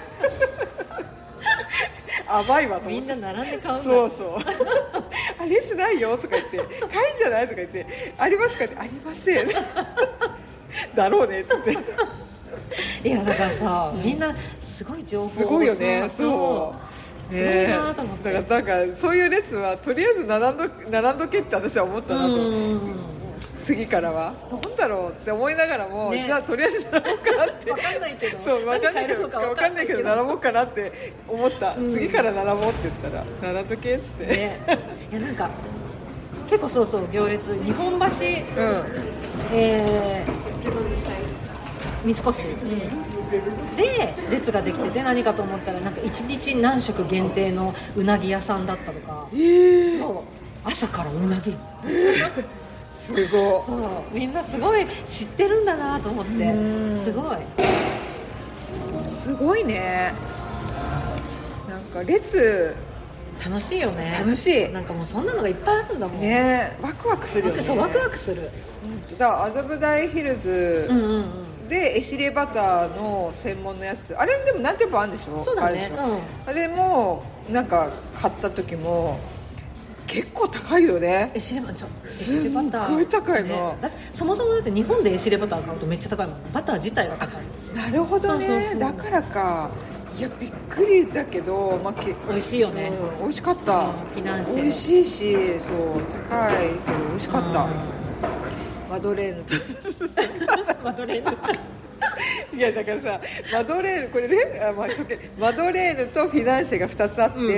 甘いわと思ってみんな並んで買うんだそうそうあ列ないよとか言って買いんじゃないとか言ってありますかってありませんだろうねって言っていやだからさみんなすごい情報すごいよねそうすごいなと思って、 だからなんかそういう列はとりあえず並んど並んどけって私は思ったなと思って次からはなんだろうって思いながらも、ね、じゃあとりあえず並ぼうかなって分かんないけどそう分かんないけど分かんないけど並ぼうかなって思った、うん、次から並ぼうって言ったら並んどけっつって、 ね、いやなんか結構そうそう行列日本橋、うんえー、三越、うんで列ができてて何かと思ったらなんかいちにち何食限定のうなぎ屋さんだったとか、 えー、 そう朝からうなぎ、 えー、すごいそうみんなすごい知ってるんだなと思ってすごいすごいねなんか列楽しいよね楽しいなんかもうそんなのがいっぱいあるんだもんねワクワクするよねそうワクワクするだから麻布台ヒルズ、 うんうんうんでエシレバターの専門のやつあれでも何店舗あるんでしょそうだね、 うん、あれもなんか買った時も結構高いよねエシレバターすっごい高いの、 ね、だそもそもだって日本でエシレバター買うとめっちゃ高いもんバター自体が高いなるほどねそうそうそうだからかいやびっくりだけど、まあ、け美味しいよね、 うん、美味しかった、うん、 フィナンシェ美味しいしそう高いけど美味しかった、うん、マドレーヌとマドレーヌいやだからさマドレーヌこれねあ、まあ、マドレーヌとフィナンシェがふたつあって、うん、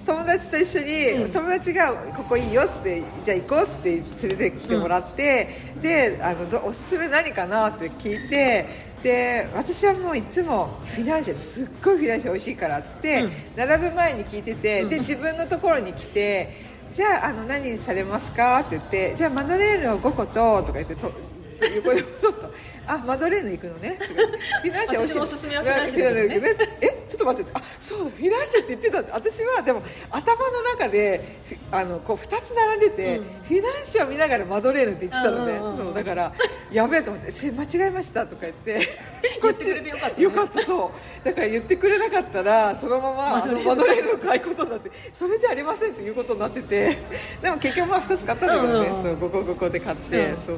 友達と一緒に、うん、友達がここいいよっつってじゃあ行こうっつって連れてきてもらって、うん、であのおすすめ何かなって聞いてで私はもういつもフィナンシェすっごいフィナンシェ美味しいからっつって、うん、並ぶ前に聞いてて、うん、で自分のところに来てじゃあ、あの何にされますかって言ってじゃあマドレーヌをごこととか言ってと横でちょっとあマドレーヌ行くのねフィナンシェ美味しい私のおすすめはフィナンシェだけどねえちょっと待ってあそうフィナンシェって言ってた私はでも頭の中であのこうふたつ並んでて、うん、フィナンシェを見ながらマドレーヌって言ってたのね、うんうんうん、そうだからやべえと思って間違えましたとか言って言ってくれてよかった、ね、 よかったそうだから言ってくれなかったらそのままマドレーヌを買うことになってそれじゃありませんっていうことになっててでも結局まあふたつ買ったんだけどね、うんうんうん、そうごこごこで買って、うん、そうそう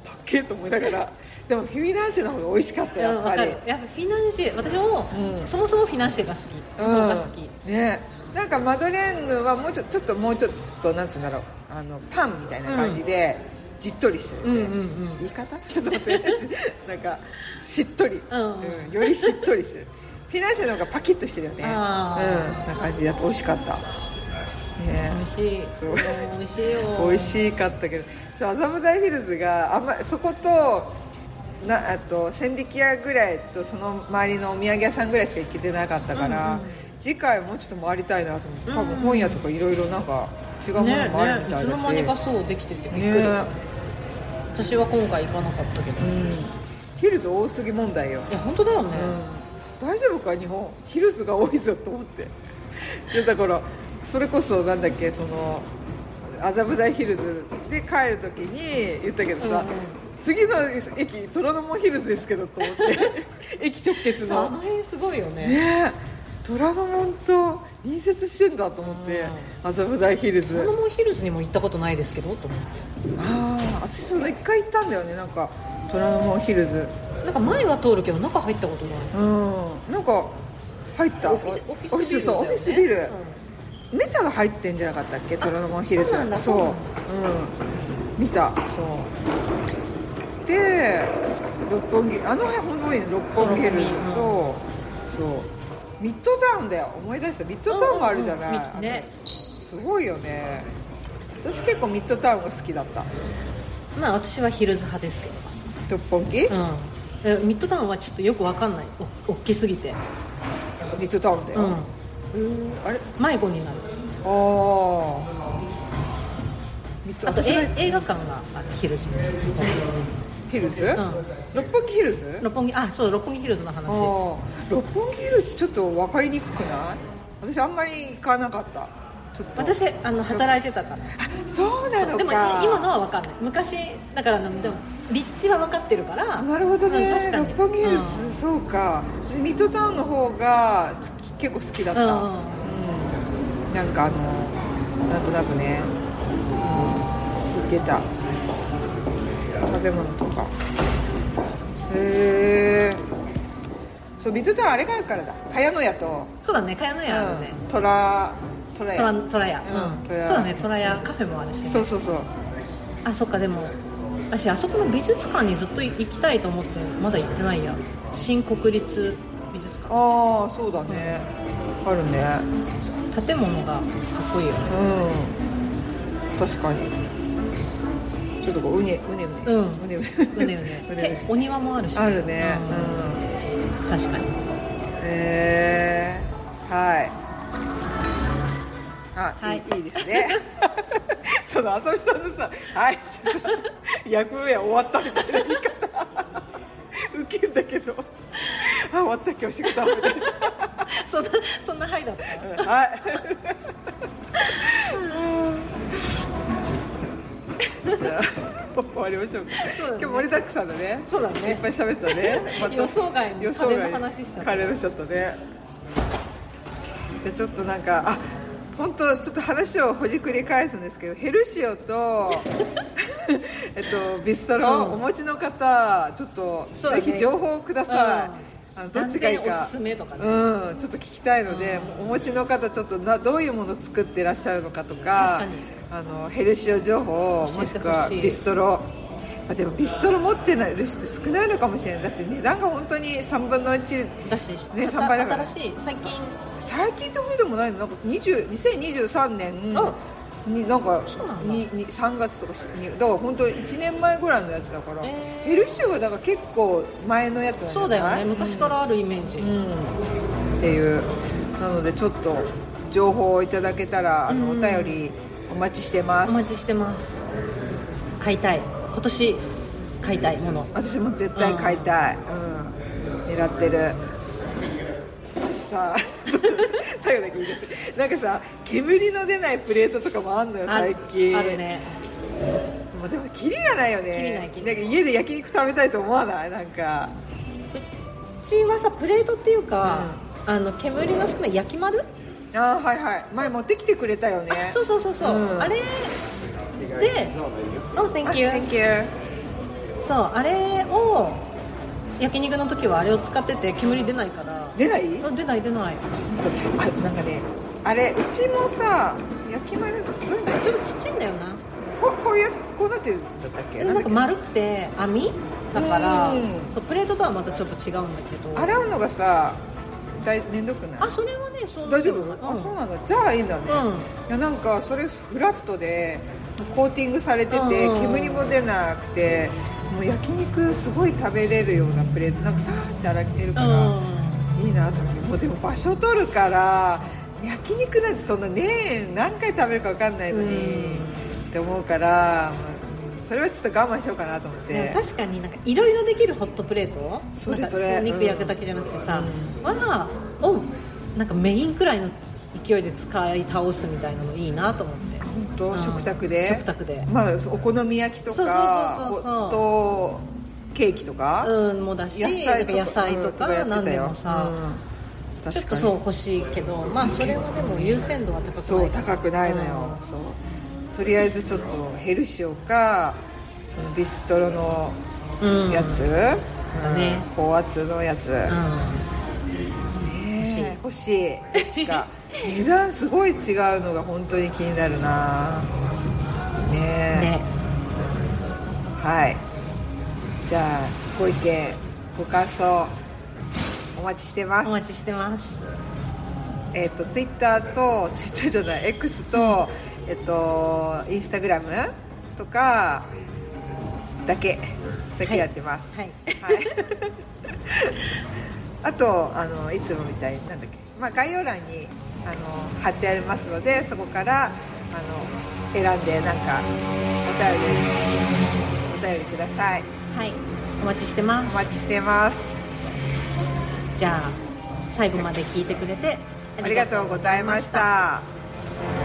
っけと思いながらでもフィナンシェの方が美味しかったやっぱり。 やっぱフィナンシェ私も、うん、そもそもフィナンシェが好き、うん、が好き、 ね、なんかマドレーヌはもうちょちょっともうちょっとなんつうんだろうあのパンみたいな感じで、うん、じっとりしてるね、うんうんうん、言い方ちょっと待ってなんかしっとり、うんうん、よりしっとりしてるフィナンシェの方がパキッとしてるよね、うん、な感じだと美味しかった、ね、 美味しいそう美味しいよ美味しかったけど麻布台ヒルズがあんまそことなあと千疋屋ぐらいとその周りのお土産屋さんぐらいしか行けてなかったから、うんうん、次回もうちょっと回りたいなと思って、多分本屋とかいろいろなんか違うものもあるみたいだし、ねね、いつの間にかそうできててびっくり、ね、私は今回行かなかったけど、うん、 ヒルズ多すぎ問題よ。 いや本当だよね、 うん、大丈夫か日本ヒルズが多いぞと思ってでだからそれこそなんだっけその麻布台ヒルズで帰るときに言ったけどさ、うんうん、次の駅虎ノ門ヒルズですけどと思って駅直結のあの辺すごいよね。 ね虎ノ門と隣接してんだと思って麻布台ヒルズ虎ノ門ヒルズにも行ったことないですけどと思ってああ私その一回行ったんだよねなんか虎ノ門ヒルズなんか前は通るけど中入ったことないうんなんか入ったオフィスビルだよねオフィスビル、うん、メタが入ってんじゃなかったっけ虎ノ門ヒルズそうなんだそううん見たそうで六本木あの辺本当に六本木ヒルズとそうミッドタウンだよ思い出したミッドタウンがあるじゃない、うんうんね、すごいよね私結構ミッドタウンが好きだったまあ私はヒルズ派ですけど六本木、 うん、ミッドタウンはちょっとよく分かんないお大きすぎてミッドタウンだよ、 うん、あれ迷子になるあああと映画館があるヒルズヒルズ、うん、六本木ヒルズ六本木あそう六本木ヒルズの話六本木ヒルズちょっと分かりにくくない私あんまり行かなかったちょっと私あの働いてたからあそうなのかでも今のは分かんない昔だからでも立地は分かってるからなるほどね、 うん、確かに六本木ヒルズ、うん、そうか私ミッドタウンの方が好き結構好きだった、うんうん、なんかあのなんとなくね、うん、売ってた食べ物とかへえそうミッドタウンあれがあるからだ茅野屋とそうだね茅野屋あるね、 うん、トラトラ屋トラ屋、うん、トラそうだねトラ屋カフェもあるし、ね、 そうそうそうあそっかでも私あそこの美術館にずっと行きたいと思ってまだ行ってないや新国立美術館ああそうだね、うん、あるね建物がかっこいいよねうん確かにちょっとこううねうねうねうんうねうねうねうねお庭もあるし、ね、 あるね、 うん、確かにへえー、はいあ、はい、いい、いいですねそのあさみさんのさはいってさ役目は終わったみたいな言い方ウケるんだけどあ終わった今日仕事みたいなそんなそんなはいだった、 うん、はいじゃあ終わりましょうか。そうだね、今日盛りだくさんだね。 そうだね。 いっぱい喋ったね。 ま、予想外の家電の話しちゃった。 カレーのしちゃったね。でちょっとなんかあ本当ちょっと話をほじくり返すんですけどヘルシオとえっとビストロ、うん、お持ちの方ちょっと、ね、ぜひ情報をください。うんあのどっちがいいかおすすめとかね、 うん、ちょっと聞きたいので、うん、お持ちの方ちょっとなどういうものを作ってらっしゃるのかとか、 確かにあのヘルシオ情報もしくはビストロあでもビストロ持ってる人少ないのかもしれないだって値段が本当にさんぶんのいちだし、 ね、さんばいだから新しい最近最近ってほどでもないのなんかにせんにじゅうさんねんになんかににさんがつとかにだから本当いちねんまえぐらいのやつだから、えー、ヘルシオがだから結構前のやつなんじゃない？ そうだよね昔からあるイメージ、 うんうん、っていうなのでちょっと情報をいただけたらあの、うん、お便りお待ちしてますお待ちしてます買いたい今年買いたいもの私も絶対買いたい、うんうん、狙ってる私さ最後だけいいですなんかさ煙の出ないプレートとかもあんのよ最近あ, あるねもうでもキリがないよねキリないキリないなんか家で焼肉食べたいと思わないなんかうちはさプレートっていうか、うん、あの煙の少ない焼き丸あはいはい前持ってきてくれたよねそうそうそうそう、うん、あれで Oh thank you Thank you そうあれを焼肉の時はあれを使ってて煙出ないから出ない出ない出ないあなんかねあれうちもさ焼き丸どれだちょっとちっちゃいんだよなこ, こういうこうなってるんだったっけなんか丸くて網だからそうプレートとはまたちょっと違うんだけど洗うのがさ面倒くないあそれはねそう大丈夫、うん、あそうなんだじゃあいいんだね、うん、いやなんかそれフラットでコーティングされてて、うん、煙も出なくてもう焼肉すごい食べれるようなプレートなんかさーって洗えるから、うん、いいなと思ってもうでも場所取るから焼肉なんてそんなね何回食べるか分かんないのに、うん、って思うから、まあ、それはちょっと我慢しようかなと思って確かになんかいろいろできるホットプレートそれそれお肉焼くだけじゃなくてさ、うん、はをなんかメインくらいの勢いで使い倒すみたいなのいいなと思って本当、うん、食卓で食卓で、 まあ、お好み焼きとかそうそうそうそうとケーキとか、 うん、もだし野菜とか、野菜とか、うん、何でもさ、うん、ちょっとそう欲しいけどまあそれはでも優先度は高くないそう高くないのよ、うん、そうとりあえずちょっとヘルシオかそのビストロのやつ、うんうんね、高圧のやつ、うんね、欲しいどっちか値段すごい違うのが本当に気になるなねねはいじゃあご意見ご感想お待ちしてますお待ちしてますえっ、ー、とツイッターとツイッターじゃない X と、うん、えっ、ー、とインスタグラムとかだけだけやってます、はいはいはい、あとあのいつもみたいになんだっけ、まあ、概要欄にあの貼ってありますのでそこからあの選んでなんかお便りお便りください。 はいお待ちしてますお待ちしてますじゃあ最後まで聞いてくれてありがとうございました。